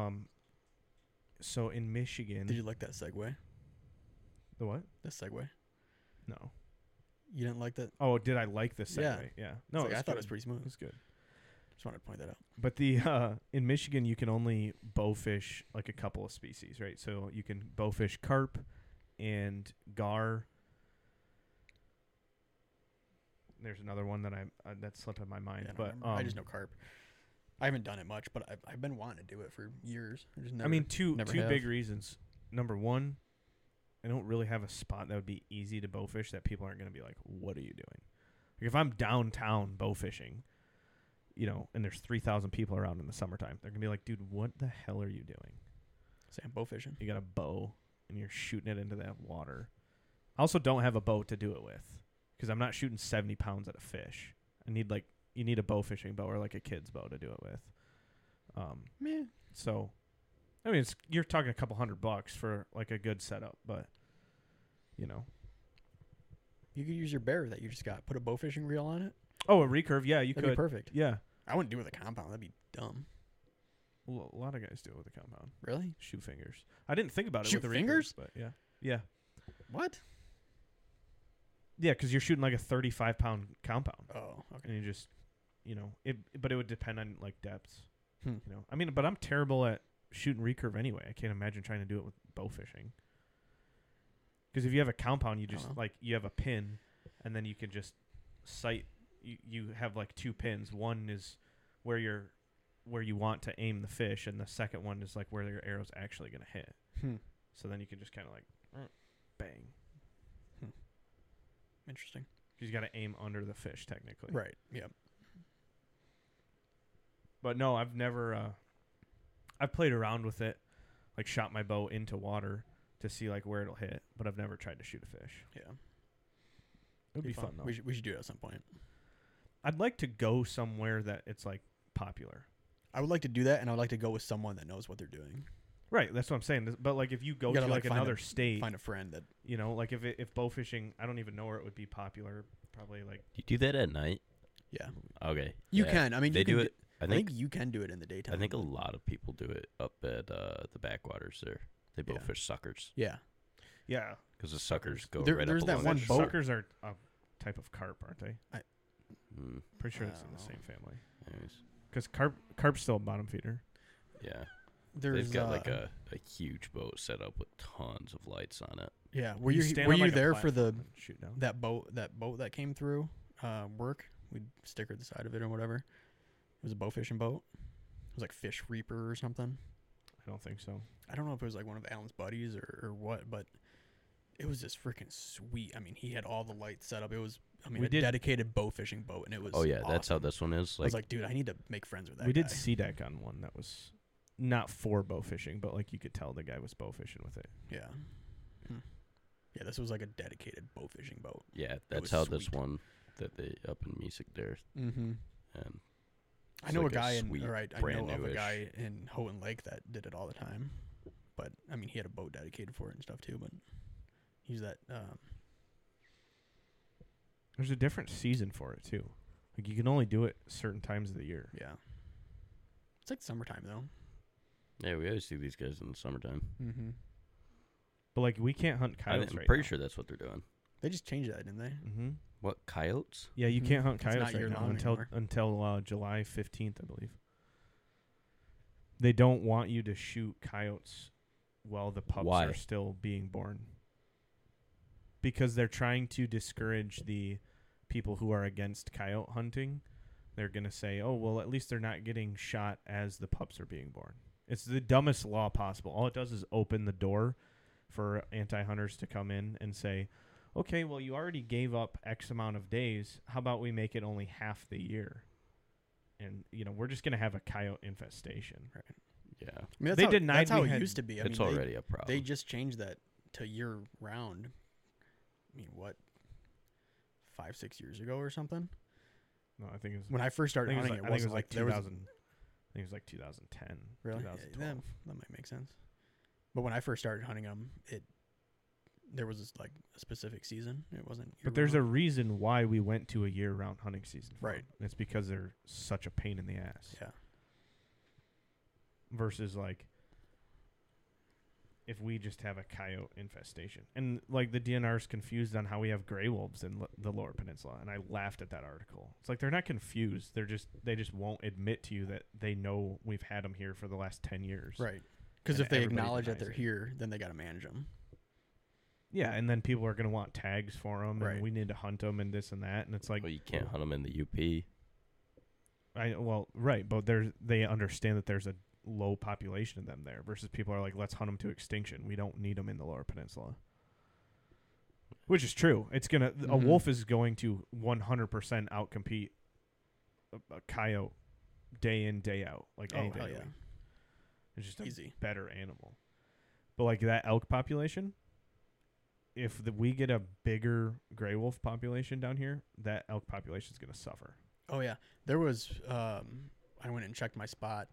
A: so in Michigan,
B: Did you like that segue?
A: the what?
B: The segue?
A: No.
B: You didn't like that?
A: Oh, did I like this
B: Yeah.
A: segue? Yeah.
B: No,
A: No,
B: I thought it was
A: good.
B: pretty
A: It
B: smooth.
A: was good.
B: Just wanted to point that out.
A: But the in Michigan, you can only bowfish like a couple of species, right? So you can bowfish carp and gar. There's another one that that slipped in my mind,
B: Yeah, I don't
A: but
B: remember. I just know carp. I haven't done it much, but I've been wanting to do it for years. I just never.
A: I mean, two
B: never
A: big
B: have.
A: reasons. Number one, I don't really have a spot that would be easy to bowfish that people aren't going to be like, "What are you doing?" Like if I'm downtown bowfishing, and there's 3,000 people around in the summertime, they're gonna be like, "Dude, what the hell are you doing?
B: Sam, bow fishing.
A: You got a bow and you're shooting it into that water." I also don't have a boat to do it with because I'm not shooting 70 pounds at a fish. You need a bow fishing bow or like a kid's bow to do it with.
B: Meh.
A: So, I mean, you're talking a couple $100 for like a good setup, but you know.
B: You could use your bear that you just got. Put a bow fishing reel on it.
A: Oh, a recurve. Yeah, you
B: That'd be
A: could.
B: perfect.
A: Yeah.
B: I wouldn't do it with a compound. That'd be dumb.
A: Well, a lot of guys do it with a compound.
B: Really?
A: Shoot fingers. I didn't think about it
B: Shoot
A: with the
B: fingers?
A: recurve, but yeah. Yeah.
B: What?
A: Yeah, because you're shooting like a 35-pound compound.
B: Oh, okay.
A: And you just, you know, but it would depend on like depths.
B: Hmm.
A: You know, I mean, but I'm terrible at shooting recurve anyway. I can't imagine trying to do it with bow fishing. Because if you have a compound, you just like you have a pin, and then you can just sight. You have like 2 pins. One is where you want to aim the fish, and the second one is like where your arrow's actually going to hit. So then you can just kind of like bang.
B: Interesting.
A: You got to aim under the fish technically.
B: Right. Yep.
A: But no, I've never. I've played around with it, like shot my bow into water to see like where it'll hit, but I've never tried to shoot a fish.
B: Yeah.
A: It would be fun though.
B: We should do it at some point.
A: I'd like to go somewhere that it's like popular.
B: I would like to do that, and I would like to go with someone that knows what they're doing.
A: Right, that's what I'm saying. But like if you go
B: You
A: to
B: gotta,
A: like
B: like,
A: another state,
B: Find a friend that.
A: you know, like if bow fishing, I don't even know where it would be popular. Probably like
C: You do that at night?
B: Yeah.
C: Okay.
B: You
C: yeah.
B: can. I mean,
C: They
B: you can
C: do it.
B: I think you can do it in the daytime.
C: I think a lot of people do it up at the backwaters there. They bow
B: Yeah.
C: fish suckers
B: Yeah.
A: yeah.
C: because the suckers go
B: There-
C: right
B: there's
C: up
B: that
C: along
B: one
C: the
B: boat-
A: Suckers are a type of carp, aren't they?
C: Mm,
A: Pretty sure
B: I
A: it's in
B: don't
A: the
B: know.
A: same family.
C: anyways,
A: Because carp's still a bottom feeder.
C: yeah.
B: There's
C: They've got like a huge boat set up with tons of lights on it.
B: Yeah. Were
A: You
B: you
A: stand
B: were
A: on,
B: you
A: like, a
B: there for the
A: platform and shoot down?
B: that boat that came through work? We stickered the side of it or whatever. It was a bow fishing boat. It was like Fish Reaper or something.
A: I don't think so.
B: I don't know if it was like one of Alan's buddies or what, but it was just freaking sweet. I mean, he had all the lights set up. It was, I mean,
A: We
B: a
A: did-
B: dedicated bow fishing boat, and it was.
C: Oh yeah, that's how
B: awesome.
C: this one is.
B: I was like, dude, I need to make friends with that.
A: We
B: guy.
A: did SeaDeck on one that was not for bow fishing, but like you could tell the guy was bow fishing with it.
B: Yeah. Yeah, this was like a dedicated bow fishing boat.
C: yeah,
B: was
C: that's how this
B: sweet.
C: one that they up in Music there,
B: Mm-hmm.
C: and
B: I
C: it's
B: know
C: like
B: a guy
C: sweet,
B: I know
C: brand
B: of a
C: newish.
B: guy in Houghton Lake that did it all the time. But I mean, he had a boat dedicated for it and stuff too. But he's that.
A: There's a different season for it too. Like you can only do it certain times of the year.
B: Yeah. It's like summertime though.
C: Yeah, we always see these guys in the summertime.
B: Mm-hmm.
A: But like we can't hunt coyotes
C: I'm
A: right
C: pretty
A: now.
C: sure that's what they're doing.
B: They just changed that, didn't they?
A: Mm-hmm.
C: What, coyotes?
A: Yeah, you
B: Mhm.
A: can't hunt
B: It's not
A: coyotes right now
B: year-long anymore.
A: until July 15th, I believe. They don't want you to shoot coyotes while the pups
C: Why?
A: are still being born. Because they're trying to discourage the people who are against coyote hunting. They're going to say, oh, well, at least they're not getting shot as the pups are being born. It's the dumbest law possible. All it does is open the door for anti-hunters to come in and say, okay, well, you already gave up X amount of days. How about we make it only half the year? And, you know, we're just going to have a coyote infestation.
B: Right.
C: Yeah,
B: I mean, that's
A: They
B: how,
A: denied
B: that's how
A: we
B: it
A: had-
B: used to be. I
C: it's
B: mean,
C: already a problem.
B: they just changed that to year round. I mean, what? 5-6 years ago or something.
A: No, I think it was
B: When I first started hunting, it wasn't like there was
A: 2000. I think it was like 2010.
B: really. Yeah,
A: 2012.
B: that might make sense. But when I first started hunting them, there was this, like a specific season. It wasn't.
A: But there's a
B: year-round.
A: reason why we went to a year-round hunting season. for
B: Right.
A: 'em. It's because they're such a pain in the ass.
B: Yeah.
A: Versus like if we just have a coyote infestation, and like the DNR is confused on how we have gray wolves in the Lower Peninsula, and I laughed at that article. It's like they're not confused; they just won't admit to you that they know we've had them here for the last 10 years.
B: Right. Because
A: And
B: if they
A: everybody
B: acknowledge that
A: denies
B: they're
A: it.
B: here, then they got to manage them.
A: Yeah, and then people are going to want tags for them,
B: Right.
A: and we need to hunt them and this and that, and it's like,
C: well, you can't hunt them in the UP.
A: right, but they understand that there's a low population of them there versus people are like, let's hunt them to extinction. We don't need them in the Lower Peninsula, which is true. It's gonna a
B: Mhm.
A: wolf is going to 100% outcompete a coyote day in day out, like any day.
B: hell
A: of the
B: yeah.
A: week. It's just a
B: Easy.
A: better animal. But like that elk population, if we get a bigger gray wolf population down here, that elk population is gonna suffer.
B: Oh yeah, there was. I went and checked my spot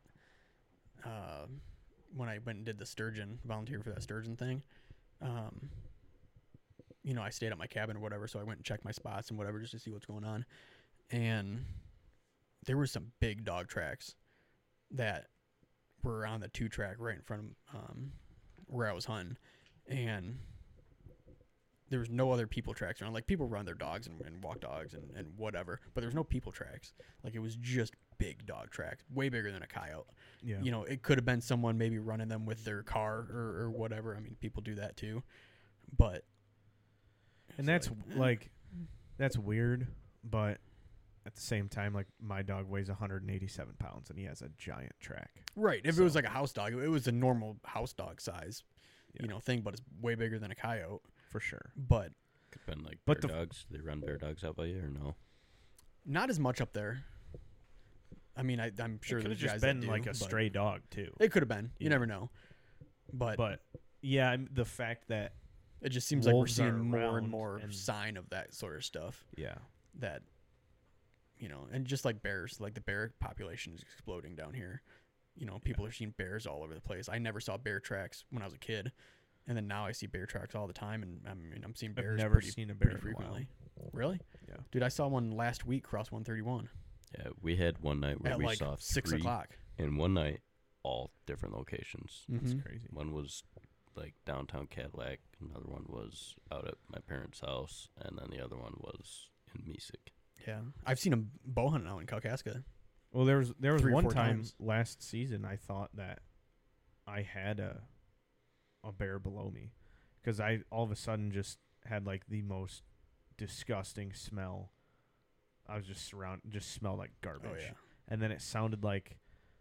B: when I went and did the sturgeon, volunteered for that sturgeon thing. I stayed at my cabin or whatever, so I went and checked my spots and whatever just to see what's going on. And there were some big dog tracks that were on the 2-track right in front of where I was hunting. And there was no other people tracks around. Like, people run their dogs and walk dogs and whatever, but there was no people tracks. Like, it was just big dog tracks, way bigger than a coyote.
A: Yeah.
B: It could have been someone maybe running them with their car or whatever. I mean, people do that too. But
A: And that's that's weird, but at the same time, like, my dog weighs 187 pounds and he has a giant track.
B: right. If
A: So-
B: it was like a house dog, it was a normal house dog size,
A: Yeah.
B: thing, but it's way bigger than a coyote.
A: For sure.
B: But
C: Could have been like
A: But
C: bear
A: the-
C: dogs. They run bear dogs out by you or no?
B: not as much up there. I mean, I'm sure
A: it could
B: there's
A: have
B: guys
A: just been
B: that do,
A: like a
B: but
A: stray dog too.
B: It could have been. You
A: Yeah.
B: never know. But
A: Yeah, the fact that
B: it just seems like we're
A: wolves
B: seeing
A: are
B: more and
A: around
B: more
A: and-
B: sign of that sort of stuff.
A: yeah,
B: That, and just like bears, like the bear population is exploding down here. People are seeing bears all over the place. I never saw bear tracks when I was a kid, and then now I see bear tracks all the time. And I'm seeing
A: I've
B: bears
A: never
B: pretty,
A: seen a bear
B: pretty
A: in a while.
B: frequently. Really?
A: Yeah.
B: Dude, I saw one last week cross 131
C: Yeah, we had one night where
B: at
C: we
B: like
C: saw
B: 6
C: three
B: o'clock.
C: in one night, all different locations.
A: That's
B: Mhm.
A: crazy.
C: One was like downtown Cadillac, another one was out at my parents' house, and then the other one was in Mesik.
B: Yeah, I've seen them bow hunting out in Kalkaska.
A: Well, there was
B: 3 or
A: one
B: 4
A: time
B: times.
A: last season I thought that I had a bear below me because I all of a sudden just had like the most disgusting smell. I was just smelled like garbage.
B: Oh yeah.
A: And then it sounded like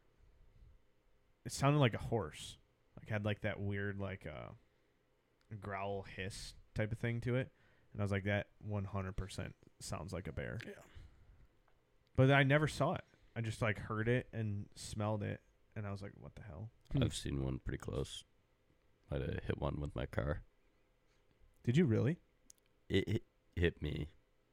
A: a horse. Like, had like that weird like growl hiss type of thing to it. And I was like, that 100% sounds like a bear.
B: Yeah.
A: But I never saw it. I just like heard it and smelled it, and I was like, what the hell?
B: Hmm.
C: I've seen one pretty close. Might have hit one with my car.
A: Did you really?
C: It hit me.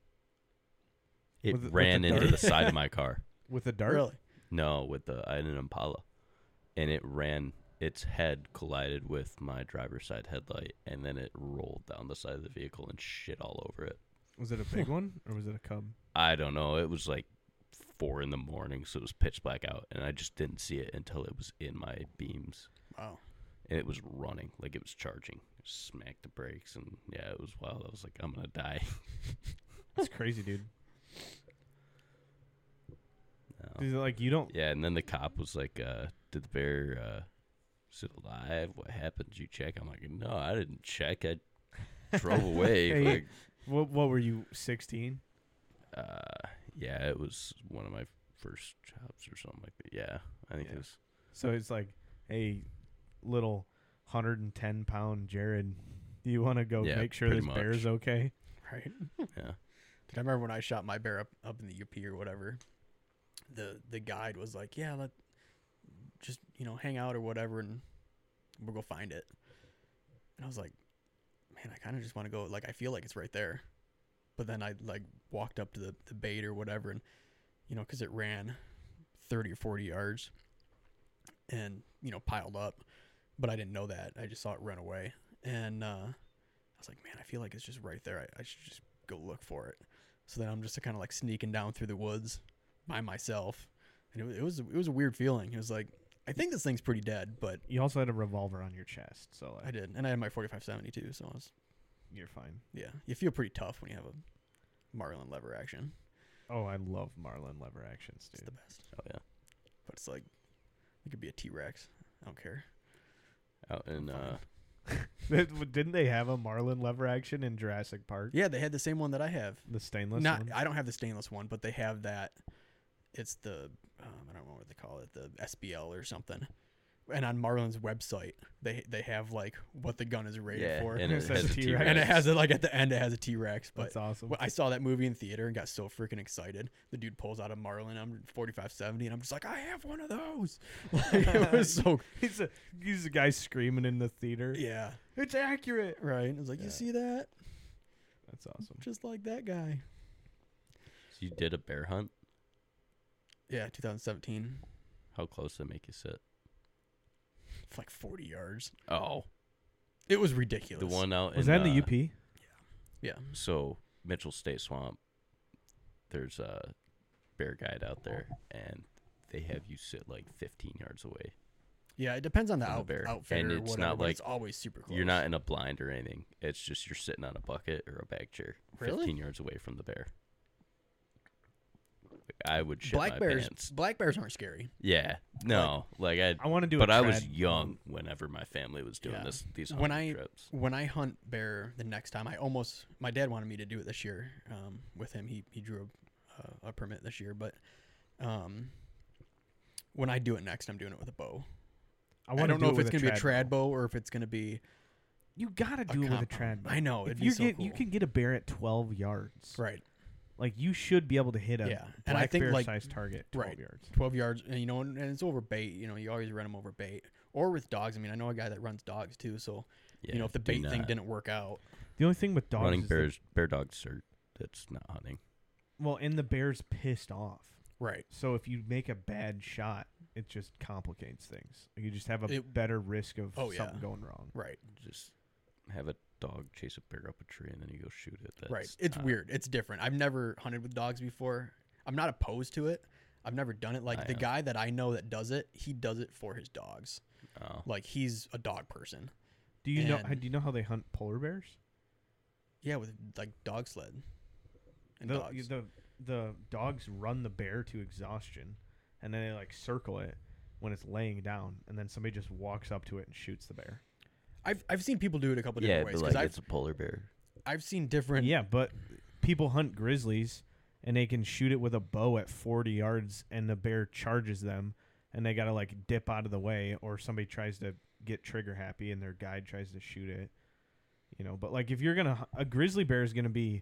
C: It
A: With
C: ran
A: the
C: into
A: dart?
C: the side of my car.
A: With a dart?
B: Really?
C: No, I had an Impala, and it ran. Its head collided with my driver's side headlight, and then it rolled down the side of the vehicle and shit all over it.
A: Was it a big one or was it a cub?
C: I don't know. It was like 4 a.m, so it was pitch black out, and I just didn't see it until it was in my beams,
B: Wow.
C: and it was running like it was charging. Smacked the brakes, and yeah, it was wild. I was like, I'm gonna die.
A: That's crazy, dude.
C: No.
A: Is it like you don't?
C: Yeah, and then the cop was like, did the bear is it alive? What happened? Did you check? I'm like, no, I didn't check. I drove away.
A: Hey,
C: Like,
A: What were you, 16?
C: yeah, it was one of my first jobs or something like that. Yeah, I think
A: Yeah.
C: it was.
A: So it's like, hey, little 110-pound Jared, do you want to go
C: Yeah,
A: make sure
C: pretty
A: this bear's
C: much.
A: okay?
B: Right.
C: Yeah.
B: Dude, I remember when I shot my bear up in the UP or whatever. The guide was like, "Yeah, just hang out or whatever, and we'll go find it." And I was like, "Man, I kind of just want to go. Like, I feel like it's right there." But then I like walked up to the bait or whatever, and because it ran 30 or 40 yards, and piled up, but I didn't know that. I just saw it run away, and I was like, "Man, I feel like it's just right there. I should just go look for it." So then I'm just kind of like sneaking down through the woods by myself, and it was a weird feeling. It was like, I think this thing's pretty dead, but
A: You also had a revolver on your chest, so
B: I did, and I had my 45-70 too. So I was,
A: you're fine.
B: yeah, you feel pretty tough when you have a Marlin lever action.
A: Oh, I love Marlin lever actions,
B: It's
A: dude.
B: the best,
C: Oh yeah.
B: but it's like it could be a T-Rex. I don't care.
C: Out in
B: Fine.
A: Didn't they have a Marlin lever action in Jurassic Park?
B: Yeah, they had the same one that I have.
A: The stainless
B: Not,
A: one?
B: I don't have the stainless one, but they have that. It's the I don't know what they call it, the SBL or something. And on Marlin's website, they have like what the gun is rated
C: yeah,
B: for,
C: and
A: It
C: it
A: says
C: has a
A: T-Rex.
C: T-Rex.
B: and it has it like at the end. It has a T-Rex. But
A: That's awesome.
B: I saw that movie in theater and got so freaking excited. The dude pulls out a Marlin. I'm 45-70, and I'm just like, I have one of those. Like, it was so
A: he's a guy screaming in the theater.
B: yeah,
A: It's accurate.
B: right. I was like,
A: Yeah.
B: you see that?
A: That's awesome.
B: Just like that guy.
C: So you did a bear hunt.
B: Yeah, 2017.
C: How close did it make you sit?
B: Like 40 yards.
C: Oh,
B: It was ridiculous.
C: the one out
A: Was
C: in,
A: that in the UP?
B: Yeah.
C: So Mitchell State Swamp, there's a bear guide out there, and they have you sit like 15 yards away.
B: Yeah, it depends on the
C: From the bear.
B: outfit
C: And
B: or
C: it's
B: whatever,
C: not
B: but
C: like
B: it's always super close.
C: You're not in a blind or anything. It's just you're sitting on a bucket or a bag chair,
B: Really?
C: 15 yards away from the bear. I would shit
B: black
C: my
B: bears.
C: pants.
B: Black bears aren't scary.
C: Yeah, no, like
A: I want to do.
C: but
A: a
C: I was
A: trad
C: young whenever my family was doing
B: Yeah.
C: these
B: When
C: hunting
B: I-
C: trips.
B: When I hunt bear the next time, my dad wanted me to do it this year. With him, he drew a permit this year, but when I do it next, I'm doing it with a bow. I
A: wanna
B: don't
A: do
B: know
A: it
B: if
A: with
B: it's gonna be a trad
A: bow.
B: bow or if it's gonna be.
A: You gotta do it with a trad
B: compound.
A: bow.
B: I know,
A: If
B: it'd be
A: you
B: so
A: get,
B: cool.
A: you can get a bear at 12 yards.
B: Right.
A: Like you should be able to hit a
B: Yeah.
A: black
B: And I think,
A: bear
B: like-
A: sized target 12
B: right.
A: yards.
B: 12 yards, and and it's over bait. You always run them over bait or with dogs. I mean, I know a guy that runs dogs too. So
C: Yeah,
B: if the
C: do
B: bait thing
C: not-
B: didn't work out,
A: The only thing with dogs
C: running
A: is
C: bears, bear dogs are that's not hunting.
A: and the bear's pissed off.
B: right?
A: So if you make a bad shot, it just complicates things. You just have a
B: It-
A: better risk of
B: Oh, yeah.
A: something going wrong.
B: Right.
C: Just have a dog chase a bear up a tree and then you go shoot it. That's
B: Right. It's
C: not-
B: weird. It's different. I've never hunted with dogs before. I'm not opposed to it. I've never done it. Like
C: I
B: the
C: am.
B: guy that I know that does it, he does it for his dogs.
C: Oh.
B: Like he's a dog person.
A: Do you know?
B: And-
A: Do you know how they hunt polar bears?
B: Yeah, with like dog sled and
A: the,
B: dogs.
A: the dogs run the bear to exhaustion, and then they like circle it when it's laying down, and then somebody just walks up to it and shoots the bear.
B: I've seen people do it a couple
C: Yeah,
B: different ways
C: but
B: because
C: like it's a polar bear.
B: I've seen different.
A: Yeah, but people hunt grizzlies, and they can shoot it with a bow at 40 yards, and the bear charges them, and they gotta like dip out of the way, or somebody tries to get trigger happy, and their guide tries to shoot it. But like if you're gonna, a grizzly bear is gonna be.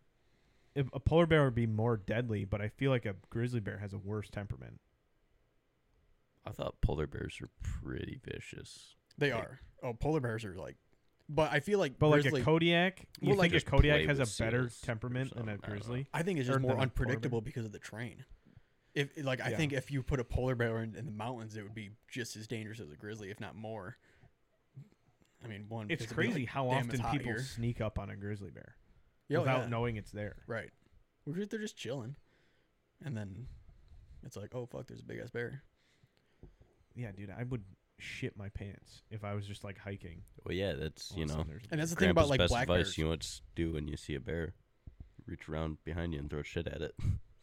A: A polar bear would be more deadly, but I feel like a grizzly bear has a worse temperament.
C: I thought polar bears are pretty vicious.
B: They
C: Like-
B: are. Oh, polar bears are like, but I feel like
A: But
B: grizzly.
A: like a Kodiak, you
B: Well, like
A: think a
C: just
A: Kodiak
C: play
A: has a
C: with
A: better
C: seals or
A: temperament than a
C: something, I don't know.
A: grizzly?
B: I think it's
A: or
B: just more
A: than a polar bear?
B: unpredictable because of the terrain. If like I
A: Yeah.
B: think if you put a polar bear in the mountains, it would be just as dangerous as a grizzly, if not more. I mean,
A: It's
B: because it'd be
A: crazy
B: like,
A: how
B: damn,
A: often
B: it's hot
A: people
B: here.
A: sneak up on a grizzly bear
B: Yeah,
A: without
B: yeah.
A: knowing it's there.
B: Right. They're just chilling, and then it's like, oh fuck, there's a big ass bear.
A: Yeah, dude, I would shit my pants if I was just like hiking.
C: Well, yeah, that's
A: all of a sudden there's a
B: And that's the
A: bear.
B: thing about
C: Grandpa's
B: like
C: best
B: black
C: advice.
B: bears.
C: You know what to do when you see a bear? Reach around behind you and throw shit at it.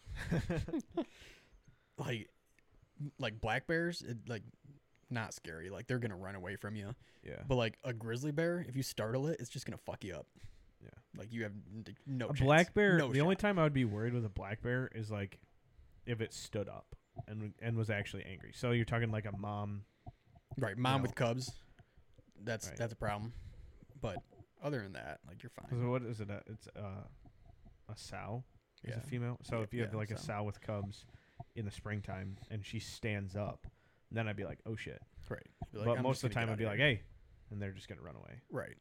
B: Like black bears, like not scary. Like they're gonna run away from you.
A: Yeah.
B: But like a grizzly bear, if you startle it, it's just gonna fuck you up.
A: Yeah.
B: Like you have no
A: A
B: chance.
A: black bear,
B: No
A: the only
B: shot.
A: time I would be worried with a black bear is like if it stood up and was actually angry. So you're talking like a mom.
B: Right, mom
A: know.
B: with cubs. That's
A: Right.
B: that's a problem. But other than that, like you're fine.
A: So what is it? It's a sow. Is
B: Yeah.
A: a female. So
B: Yeah,
A: if you have
B: yeah,
A: like a
B: sow.
A: sow with cubs in the springtime and she stands up, then I'd be like, oh shit.
B: Right. You'd be like,
A: But
B: I'm
A: most
B: just
A: of the
B: gonna
A: time
B: get
A: I'd be
B: outta
A: like,
B: here.
A: hey, and they're just gonna run away.
B: Right.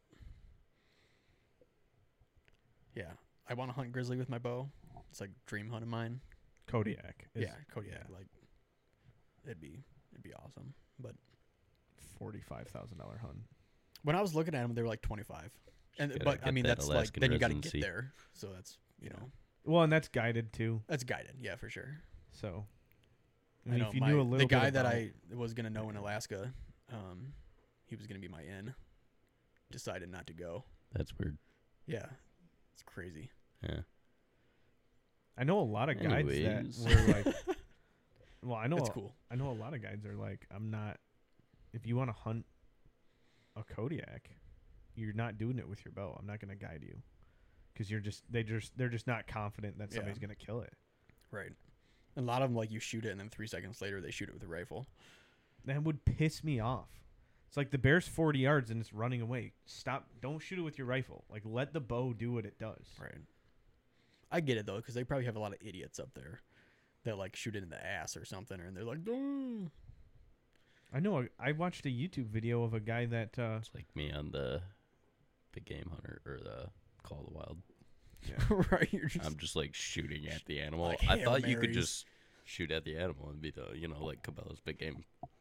B: Yeah. I want to hunt grizzly with my bow. It's like dream hunt of mine.
A: Kodiak. Is,
B: Yeah, Kodiak.
A: yeah.
B: Like it'd be awesome. But
A: $45,000 hunt.
B: when I was looking at them, they were like 25. And
C: gotta
B: but I
C: get
B: mean
C: that
B: that's like
C: Alaskan
B: then you got to
C: residency.
B: get there. So that's,
A: Well, and that's guided too.
B: that's guided. Yeah, for sure.
A: So
B: I know
A: if you knew a little
B: the guy
A: bit
B: that
A: about-
B: I was gonna know in Alaska, he was gonna be my in. Decided not to go.
C: That's weird.
B: Yeah, it's crazy.
C: Yeah.
A: I know a lot of guides
C: Anyways.
A: that were like, well, I know
B: It's cool.
A: I know a lot of guides are like, I'm not. If you want to hunt a Kodiak, you're not doing it with your bow. I'm not going to guide you, because they're just not confident that
B: Yeah.
A: somebody's going to kill it.
B: Right. And a lot of them like you shoot it and then 3 seconds later they shoot it with a rifle.
A: That would piss me off. It's like the bear's 40 yards and it's running away. Stop! Don't shoot it with your rifle. Like let the bow do what it does.
B: Right. I get it though, because they probably have a lot of idiots up there that like shoot it in the ass or something, and they're like, "Duh."
A: I know. I watched a YouTube video of a guy that.
C: It's like me on the Game Hunter or the Call of the Wild.
B: right? You're just
C: I'm just like shooting at the animal.
B: like
C: I
B: Hail
C: thought you could
B: Marys.
C: just shoot at the animal and be the, like Cabela's big game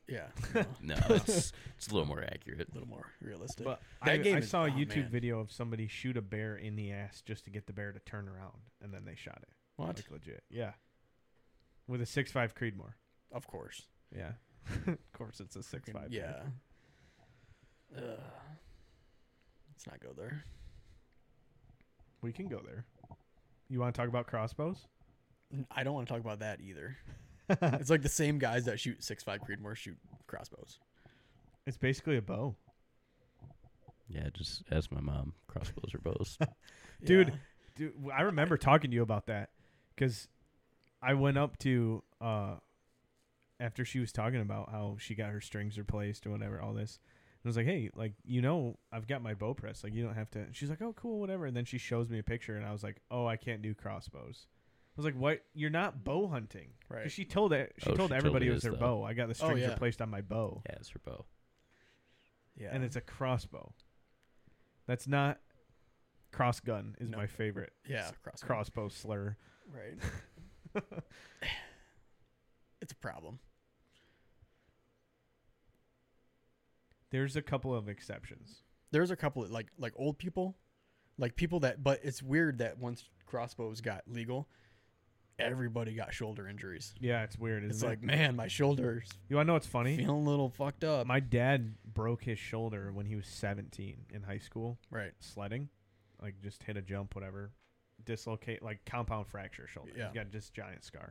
B: Yeah.
C: No, it's a little more accurate.
B: A little more realistic.
A: But
B: That game
A: I
B: is-
A: saw a
B: oh,
A: YouTube
B: man.
A: video of somebody shoot a bear in the ass just to get the bear to turn around, and then they shot it.
B: What?
A: Like legit. Yeah. With a 6.5 Creedmoor.
B: Of course.
A: Yeah. Of course, it's a 6.5.
B: Yeah. Let's not go there.
A: We can go there. You want to talk about crossbows?
B: I don't want to talk about that either. It's like the same guys that shoot 6.5 Creedmoor shoot crossbows.
A: It's basically a bow.
C: Yeah, just ask my mom. Crossbows or bows.
A: Dude,
B: Yeah.
A: Dude, I remember talking to you about that because I went up to after she was talking about how she got her strings replaced or whatever, all this. And I was like, hey, like, I've got my bow press. Like, you don't have to. She's like, oh, cool, whatever. And then she shows me a picture, and I was like, oh, I can't do crossbows. I was like, what? You're not bow hunting.
B: Right.
A: 'Cause she told
C: she told
A: everybody
C: me
A: it was
C: this,
A: her
C: though.
A: bow. I got the strings
B: yeah.
A: replaced on my bow.
C: Yeah, it's her bow.
B: Yeah.
A: And it's a crossbow. That's not cross gun is
B: No.
A: my favorite.
B: yeah, crossbow.
A: Crossbow slur.
B: Right. It's a problem.
A: There's a couple of exceptions.
B: There's a couple of like old people, like people that. But it's weird that once crossbows got legal, everybody got shoulder injuries.
A: Yeah, it's weird, isn't
B: It's
A: it?
B: like, man, my shoulder's
A: You want to know what's funny?
B: feeling a little fucked up.
A: My dad broke his shoulder when he was 17 in high school
B: Right.
A: sledding. Like, just hit a jump, whatever. Dislocate, like, compound fracture shoulder.
B: Yeah.
A: He's got just giant scar.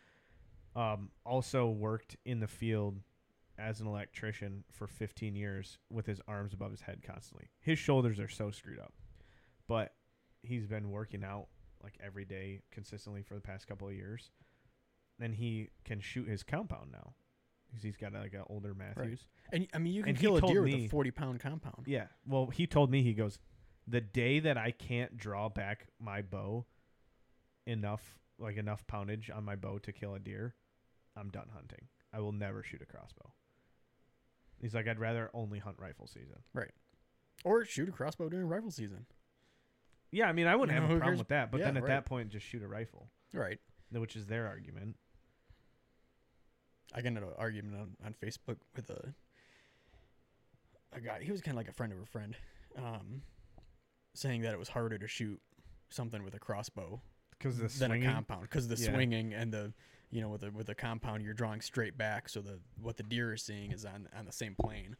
A: Also worked in the field as an electrician for 15 years with his arms above his head constantly. His shoulders are so screwed up. But he's been working out, like, every day consistently for the past couple of years. And he can shoot his compound now. Because he's got, like, an older Matthews.
B: And I mean, you can
A: And he
B: kill a
A: told
B: deer with
A: me-
B: a 40-pound compound.
A: Yeah. Well, he told me, he goes, the day that I can't draw back my bow enough poundage on my bow to kill a deer, I'm done hunting. I will never shoot a crossbow. He's like, I'd rather only hunt rifle season.
B: Or shoot a crossbow during rifle season.
A: Yeah, I mean, I wouldn't
B: You know,
A: have
B: who
A: a problem
B: cares?
A: with that. But
B: Yeah,
A: then at
B: right.
A: that point, just shoot a rifle,
B: Right.
A: which is their argument.
B: I got into an argument on Facebook with a guy. He was kind of like a friend of a friend, saying that it was harder to shoot something with a crossbow
A: Because the
B: than
A: swinging.
B: a compound, because the
A: Yeah.
B: swinging and the with a compound you're drawing straight back, so what the deer is seeing is on the same plane,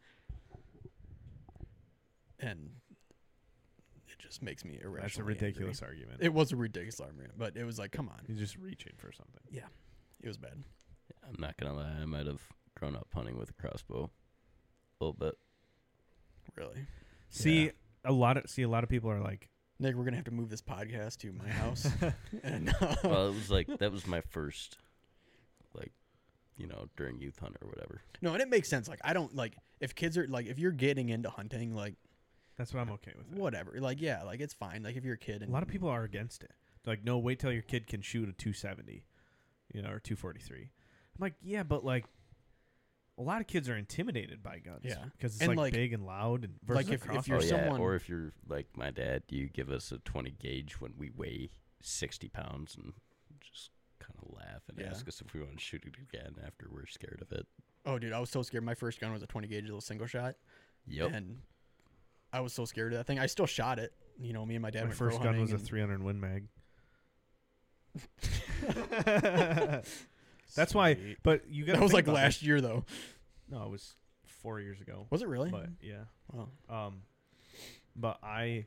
B: and it just makes me irrational.
A: That's a ridiculous argument.
B: It was a ridiculous argument, but it was like, come on,
A: He's just reaching for something.
B: it was bad.
C: I'm not gonna lie, I might have grown up hunting with a crossbow a little bit.
B: Really,
A: See,
C: Yeah.
A: a lot of people are like,
B: Nick, we're gonna have to move this podcast to my house, and
C: Well, it was like that was my first, like, during youth hunt or whatever.
B: no, and it makes sense. Like, I don't like if kids are like if you're getting into hunting, like
A: that's what I'm okay with. It.
B: whatever, like yeah, like it's fine. Like if you're a kid,
A: A
B: and
A: lot of people are against it. They're like, no, wait till your kid can shoot a 270, or 243. I'm like, yeah, but like, a lot of kids are intimidated by guns.
B: Yeah.
A: because it's
B: And,
A: like
B: like-
A: big and loud, and versus
B: like,
A: a
B: if
A: crossbow.
B: you're
C: Oh, yeah,
B: someone-
C: or if you're like my dad, you give us a 20 gauge when we weigh 60 pounds and just kind of laugh and
B: Yeah.
C: ask us if we want to shoot it again after we're scared of it.
B: oh dude, I was so scared. My first gun was a 20 gauge little single shot,
C: Yep.
B: and I was so scared of that thing. I still shot it. Me and my dad
A: My
B: went
A: first
B: bow
A: gun was
B: hunting
A: a 300 Win Mag. That's why.
B: Sweet.
A: But you got
B: That was like last year though.
A: No, it was 4 years ago.
B: Was it really?
A: But yeah.
B: Wow.
A: But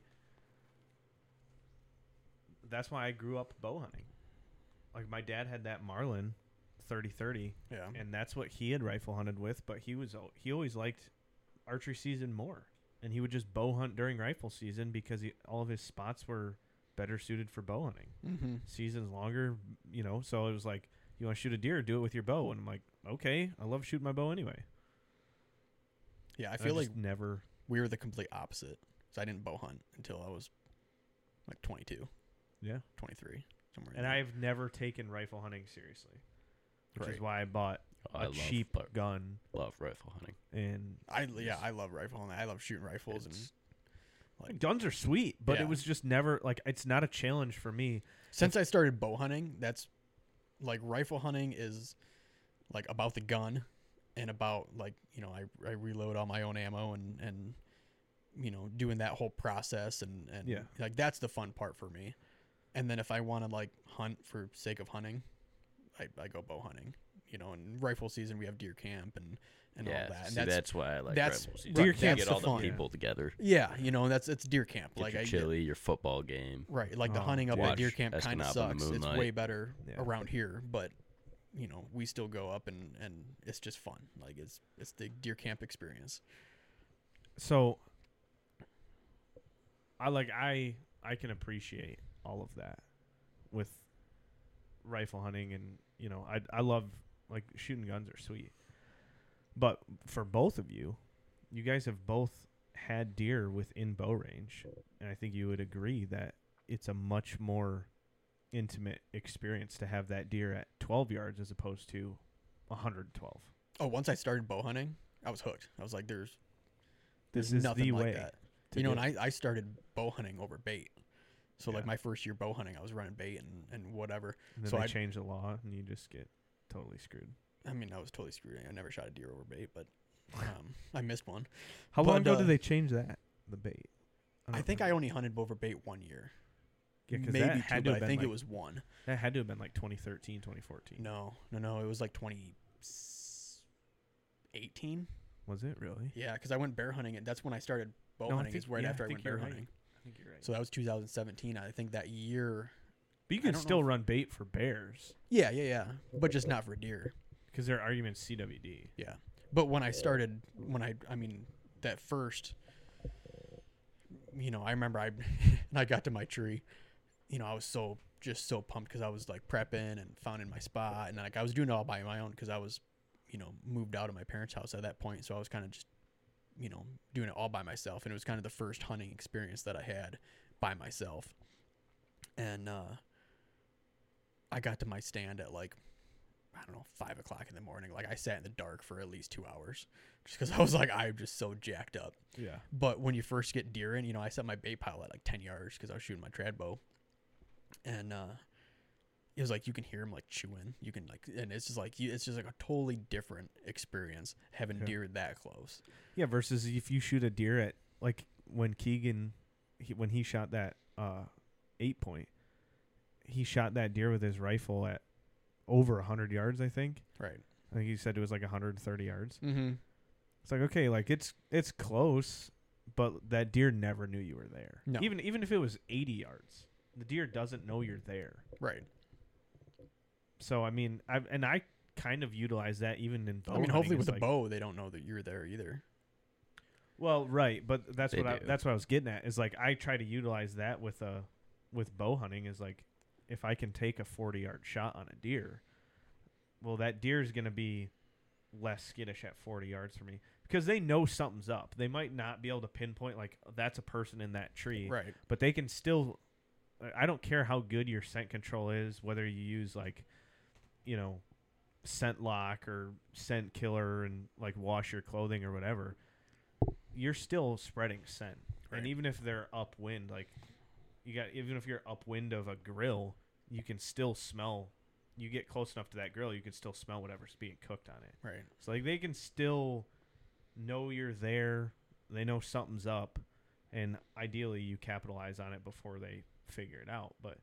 A: that's why I grew up bow hunting. Like, my dad had that Marlin 30-30,
B: Yeah.
A: and that's what he had rifle hunted with, but he always liked archery season more. And he would just bow hunt during rifle season because all of his spots were better suited for bow hunting.
B: Mm-hmm.
A: Season's longer, so it was like, you want to shoot a deer, do it with your bow. And I'm like, okay, I love shooting my bow anyway.
B: Yeah, I
A: And
B: feel like
A: just never.
B: we were the complete opposite. So I didn't bow hunt until I was like 22,
A: Yeah.
B: 23, somewhere. in
A: And
B: there.
A: I've never taken rifle hunting seriously, which is
B: Right.
A: why I bought
C: Oh,
A: a cheap gun.
C: love rifle hunting.
A: And
B: I love rifle hunting. I love shooting rifles
C: It's-
B: and
A: guns are sweet, but
B: Yeah.
A: it was just never like, it's not a challenge for me.
B: since I started bow hunting, that's like rifle hunting is like about the gun, and about like, you know, I reload all my own ammo and you know, doing that whole process and
A: Yeah.
B: like that's the fun part for me. And then if I want to like hunt for sake of hunting, I go bow hunting. You know, in rifle season we have deer camp and all that. And
C: that's why I like
B: that's-
C: rifle season.
A: Deer
C: You
A: camp's
C: get
A: the
C: all the
A: fun.
C: people together.
B: yeah, you know, it's deer camp.
C: Get
B: Like
C: your
B: I
C: chili, your football game.
B: right, like the
A: Oh,
B: hunting up
C: watch
B: at deer camp kind of
C: Escanaba in
B: sucks.
C: the
B: It's
C: moonlight.
B: way better
A: Yeah.
B: around here, but you know, we still go up and it's just fun. Like it's the deer camp experience.
A: So I can appreciate all of that with rifle hunting, and you know, I love, like, shooting guns are sweet. But for both of you guys have both had deer within bow range, and I think you would agree that it's a much more intimate experience to have that deer at 12 yards as opposed to 112.
B: Oh, once I started bow hunting, I was hooked. I was like, there's
A: This is
B: nothing
A: the
B: like
A: way.
B: that.
A: to
B: You know,
A: do
B: and
A: it.
B: I started bow hunting over bait. So like
A: Yeah.
B: my first year bow hunting, I was running bait and whatever.
A: And then
B: so
A: they
B: I-
A: change the law, and you just get totally screwed.
B: I mean, I was totally screwed. I never shot a deer over bait, but I missed one.
A: How
B: But,
A: long ago
B: uh,
A: did they change that? The bait.
B: I think I only hunted over bait 1 year.
A: Yeah, 'cause
B: Maybe
A: that
B: two,
A: had to
B: but
A: have
B: I
A: been
B: think it
A: like-
B: was one.
A: That had to have been like 2013, 2014.
B: No. It was like 2018.
A: Was it really?
B: Yeah, because I went bear hunting, and that's when I started bow
A: No, I
B: hunting.
A: think-
B: Is right
A: yeah, I
B: after I
A: think
B: went
A: you're
B: bear
A: right.
B: hunting.
A: I think you're right.
B: So that was 2017. I think that year.
A: But you
B: I
A: can
B: don't know
A: still
B: if-
A: run bait for bears
B: Yeah. But just not for deer.
A: because their argument's CWD.
B: Yeah. But when I started, I mean, that first, you know, I remember I got to my tree, you know, I was so pumped because I was like prepping and finding my spot. And like I was doing it all by my own because I was, you know, moved out of my parents' house at that point. So I was kind of just, you know, doing it all by myself. And it was kind of the first hunting experience that I had by myself. And I got to my stand at like, I don't know, 5 o'clock in the morning. Like I sat in the dark for at least 2 hours just because I was like, I'm just so jacked up.
A: Yeah.
B: But when you first get deer in, you know, I set my bait pile at like 10 yards because I was shooting my trad bow. And it was like you can hear them like chewing. You can like, and it's just like it's just like a totally different experience having
A: Yeah.
B: deer that close.
A: Yeah. Versus if you shoot a deer at, like, when Keegan, when he shot that 8-point, he shot that deer with his rifle at over 100 yards, I think.
B: Right.
A: I think he said it was like 130 yards.
B: Mm-hmm.
A: It's like, okay, like it's close, but that deer never knew you were there.
B: No.
A: Even if it was 80 yards, the deer doesn't know you're there.
B: Right.
A: So I mean, I kind of utilize that even in bow
B: I mean,
A: hunting.
B: hopefully
A: It's
B: with a
A: like,
B: bow, they don't know that you're there either.
A: Well, right, but that's
C: They
A: what
C: do.
A: that's what I was getting at. Is like I try to utilize that with bow hunting. Is like if I can take a 40-yard shot on a deer, well, that deer is gonna be less skittish at 40 yards for me because they know something's up. They might not be able to pinpoint like that's a person in that tree,
B: Right.
A: but they can still. I don't care how good your scent control is, whether you use like, you know, scent lock or scent killer and like wash your clothing or whatever. You're still spreading scent,
B: Right.
A: and even if they're upwind, like even if you're upwind of a grill, you can still smell. You get close enough to that grill, you can still smell whatever's being cooked on it.
B: Right.
A: So like they can still know you're there. They know something's up, and ideally you capitalize on it before they figure it out. But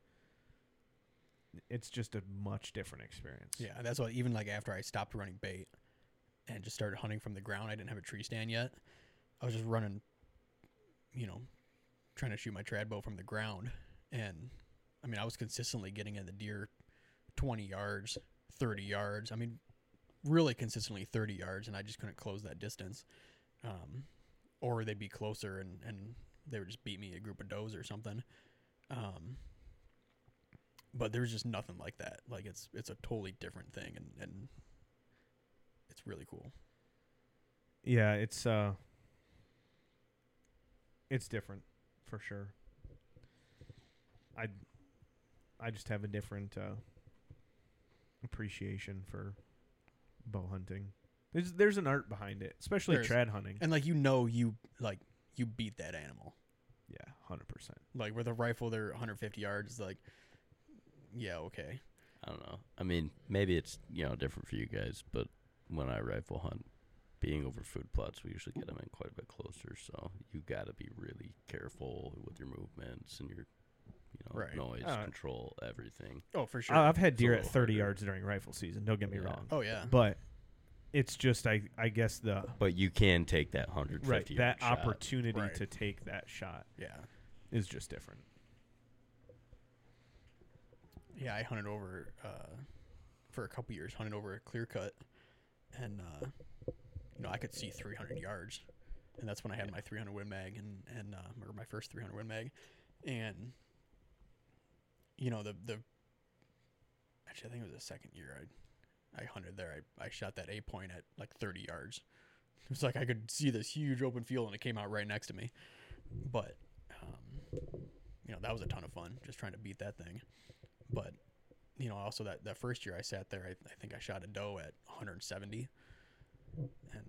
A: it's just a much different experience.
B: Yeah, that's why even like after I stopped running bait and just started hunting from the ground, I didn't have a tree stand yet. I was just running, you know, trying to shoot my trad bow from the ground. And I mean, I was consistently getting in the deer 20 yards, 30 yards. I mean, really consistently 30 yards, and I just couldn't close that distance. Or they'd be closer and they would just beat me a group of does or something. But there's just nothing like that. Like it's a totally different thing, and it's really cool.
A: Yeah, it's different for sure. I just have a different appreciation for bow hunting. There's an art behind it, especially
B: There's-
A: trad hunting.
B: And like you beat that animal.
A: Yeah, 100%.
B: Like with a rifle, they're 150 yards. Like, yeah, okay.
C: I don't know. I mean, maybe it's different for you guys, but when I rifle hunt, being over food plots, we usually get them in quite a bit closer. So you got to be really careful with your movements and your,
B: Right.
C: noise control, everything.
B: Oh, for sure.
A: I've had deer
C: It's a
A: at
C: little
A: 30
C: harder.
A: yards during rifle season. Don't get me wrong.
B: Oh, yeah.
A: But it's just, I guess
C: But you can take that 150
A: right,
C: yard
A: that
C: shot.
A: opportunity
B: Right.
A: to take that shot
B: Yeah.
A: is just different.
B: Yeah, I hunted over for a couple years, hunted over a clear cut, and I could see 300 yards, and that's when I had my 300 Win Mag and or my first 300 Win Mag, and the actually I think it was the second year I hunted there. I shot that A point at like 30 yards. It was like I could see this huge open field, and it came out right next to me, but that was a ton of fun just trying to beat that thing, but. Also that first year I sat there, I think I shot a doe at 170, and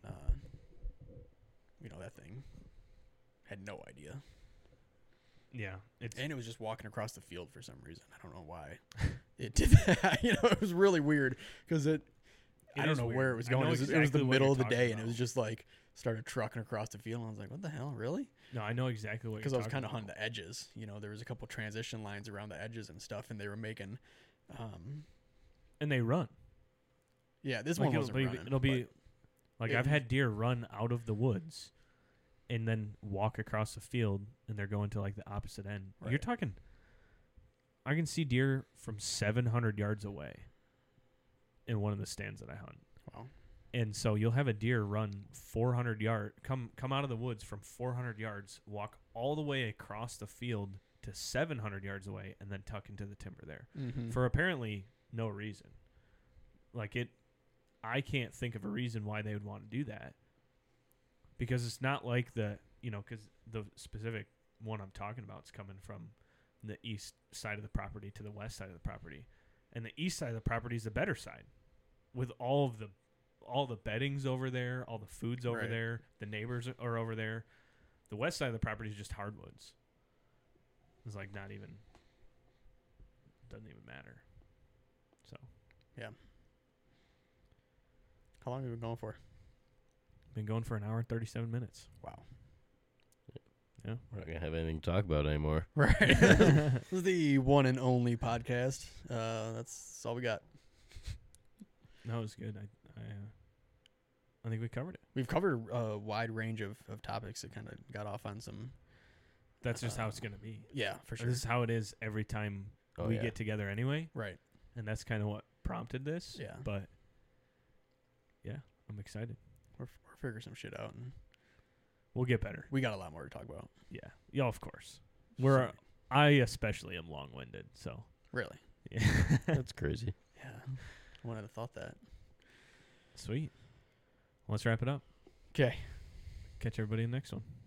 B: that thing had no idea.
A: Yeah,
B: And it was just walking across the field for some reason. I don't know why it did that. It was really weird because I don't know where it was going. It was the middle of the day, and it was just like started trucking across the field. And I was like, "What the hell, really?"
A: No, I know exactly what.
B: Because I was kind of hunting the edges. There was a couple transition lines around the edges and stuff, and they were making.
A: And they run.
B: Yeah, this
A: Like
B: one wasn't running.
A: it'll be like I've had deer run out of the woods and then walk across the field, and they're going to like the opposite end.
B: Right.
A: You're talking. I can see deer from 700 yards away in one of the stands that I hunt.
B: Wow.
A: And so you'll have a deer run 400 yards, come out of the woods from 400 yards, walk all the way across the field to 700 yards away, and then tuck into the timber there for apparently no reason. I can't think of a reason why they would want to do that, because it's not like because the specific one I'm talking about is coming from the east side of the property to the west side of the property, and the east side of the property is the better side, with all the beddings over there, all the foods over
B: Right.
A: there, the neighbors are over there. The west side of the property is just hardwoods. It's like doesn't even matter. So
B: How long have we been going for?
A: been going for an hour and 37 minutes.
B: Wow.
A: Yeah.
C: We're not going to have anything to talk about anymore.
B: Right. This is the one and only podcast. That's all we got.
A: No, it was good. I think we covered it.
B: We've covered a wide range of topics that kind of got off on some.
A: That's just how it's going to be.
B: Yeah, for sure.
A: This is how it is every time we get together anyway.
B: Right.
A: And that's kind of what prompted this.
B: Yeah.
A: But, yeah, I'm excited.
B: We're figuring some shit out, and
A: We'll get better.
B: we got a lot more to talk about.
A: Yeah. Yeah, of course.
B: Sorry.
A: I especially am long-winded, so.
B: Really.
A: Yeah.
C: That's crazy.
B: Yeah. I wouldn't have thought that.
A: Sweet. Let's wrap it up.
B: Okay.
A: Catch everybody in the next one.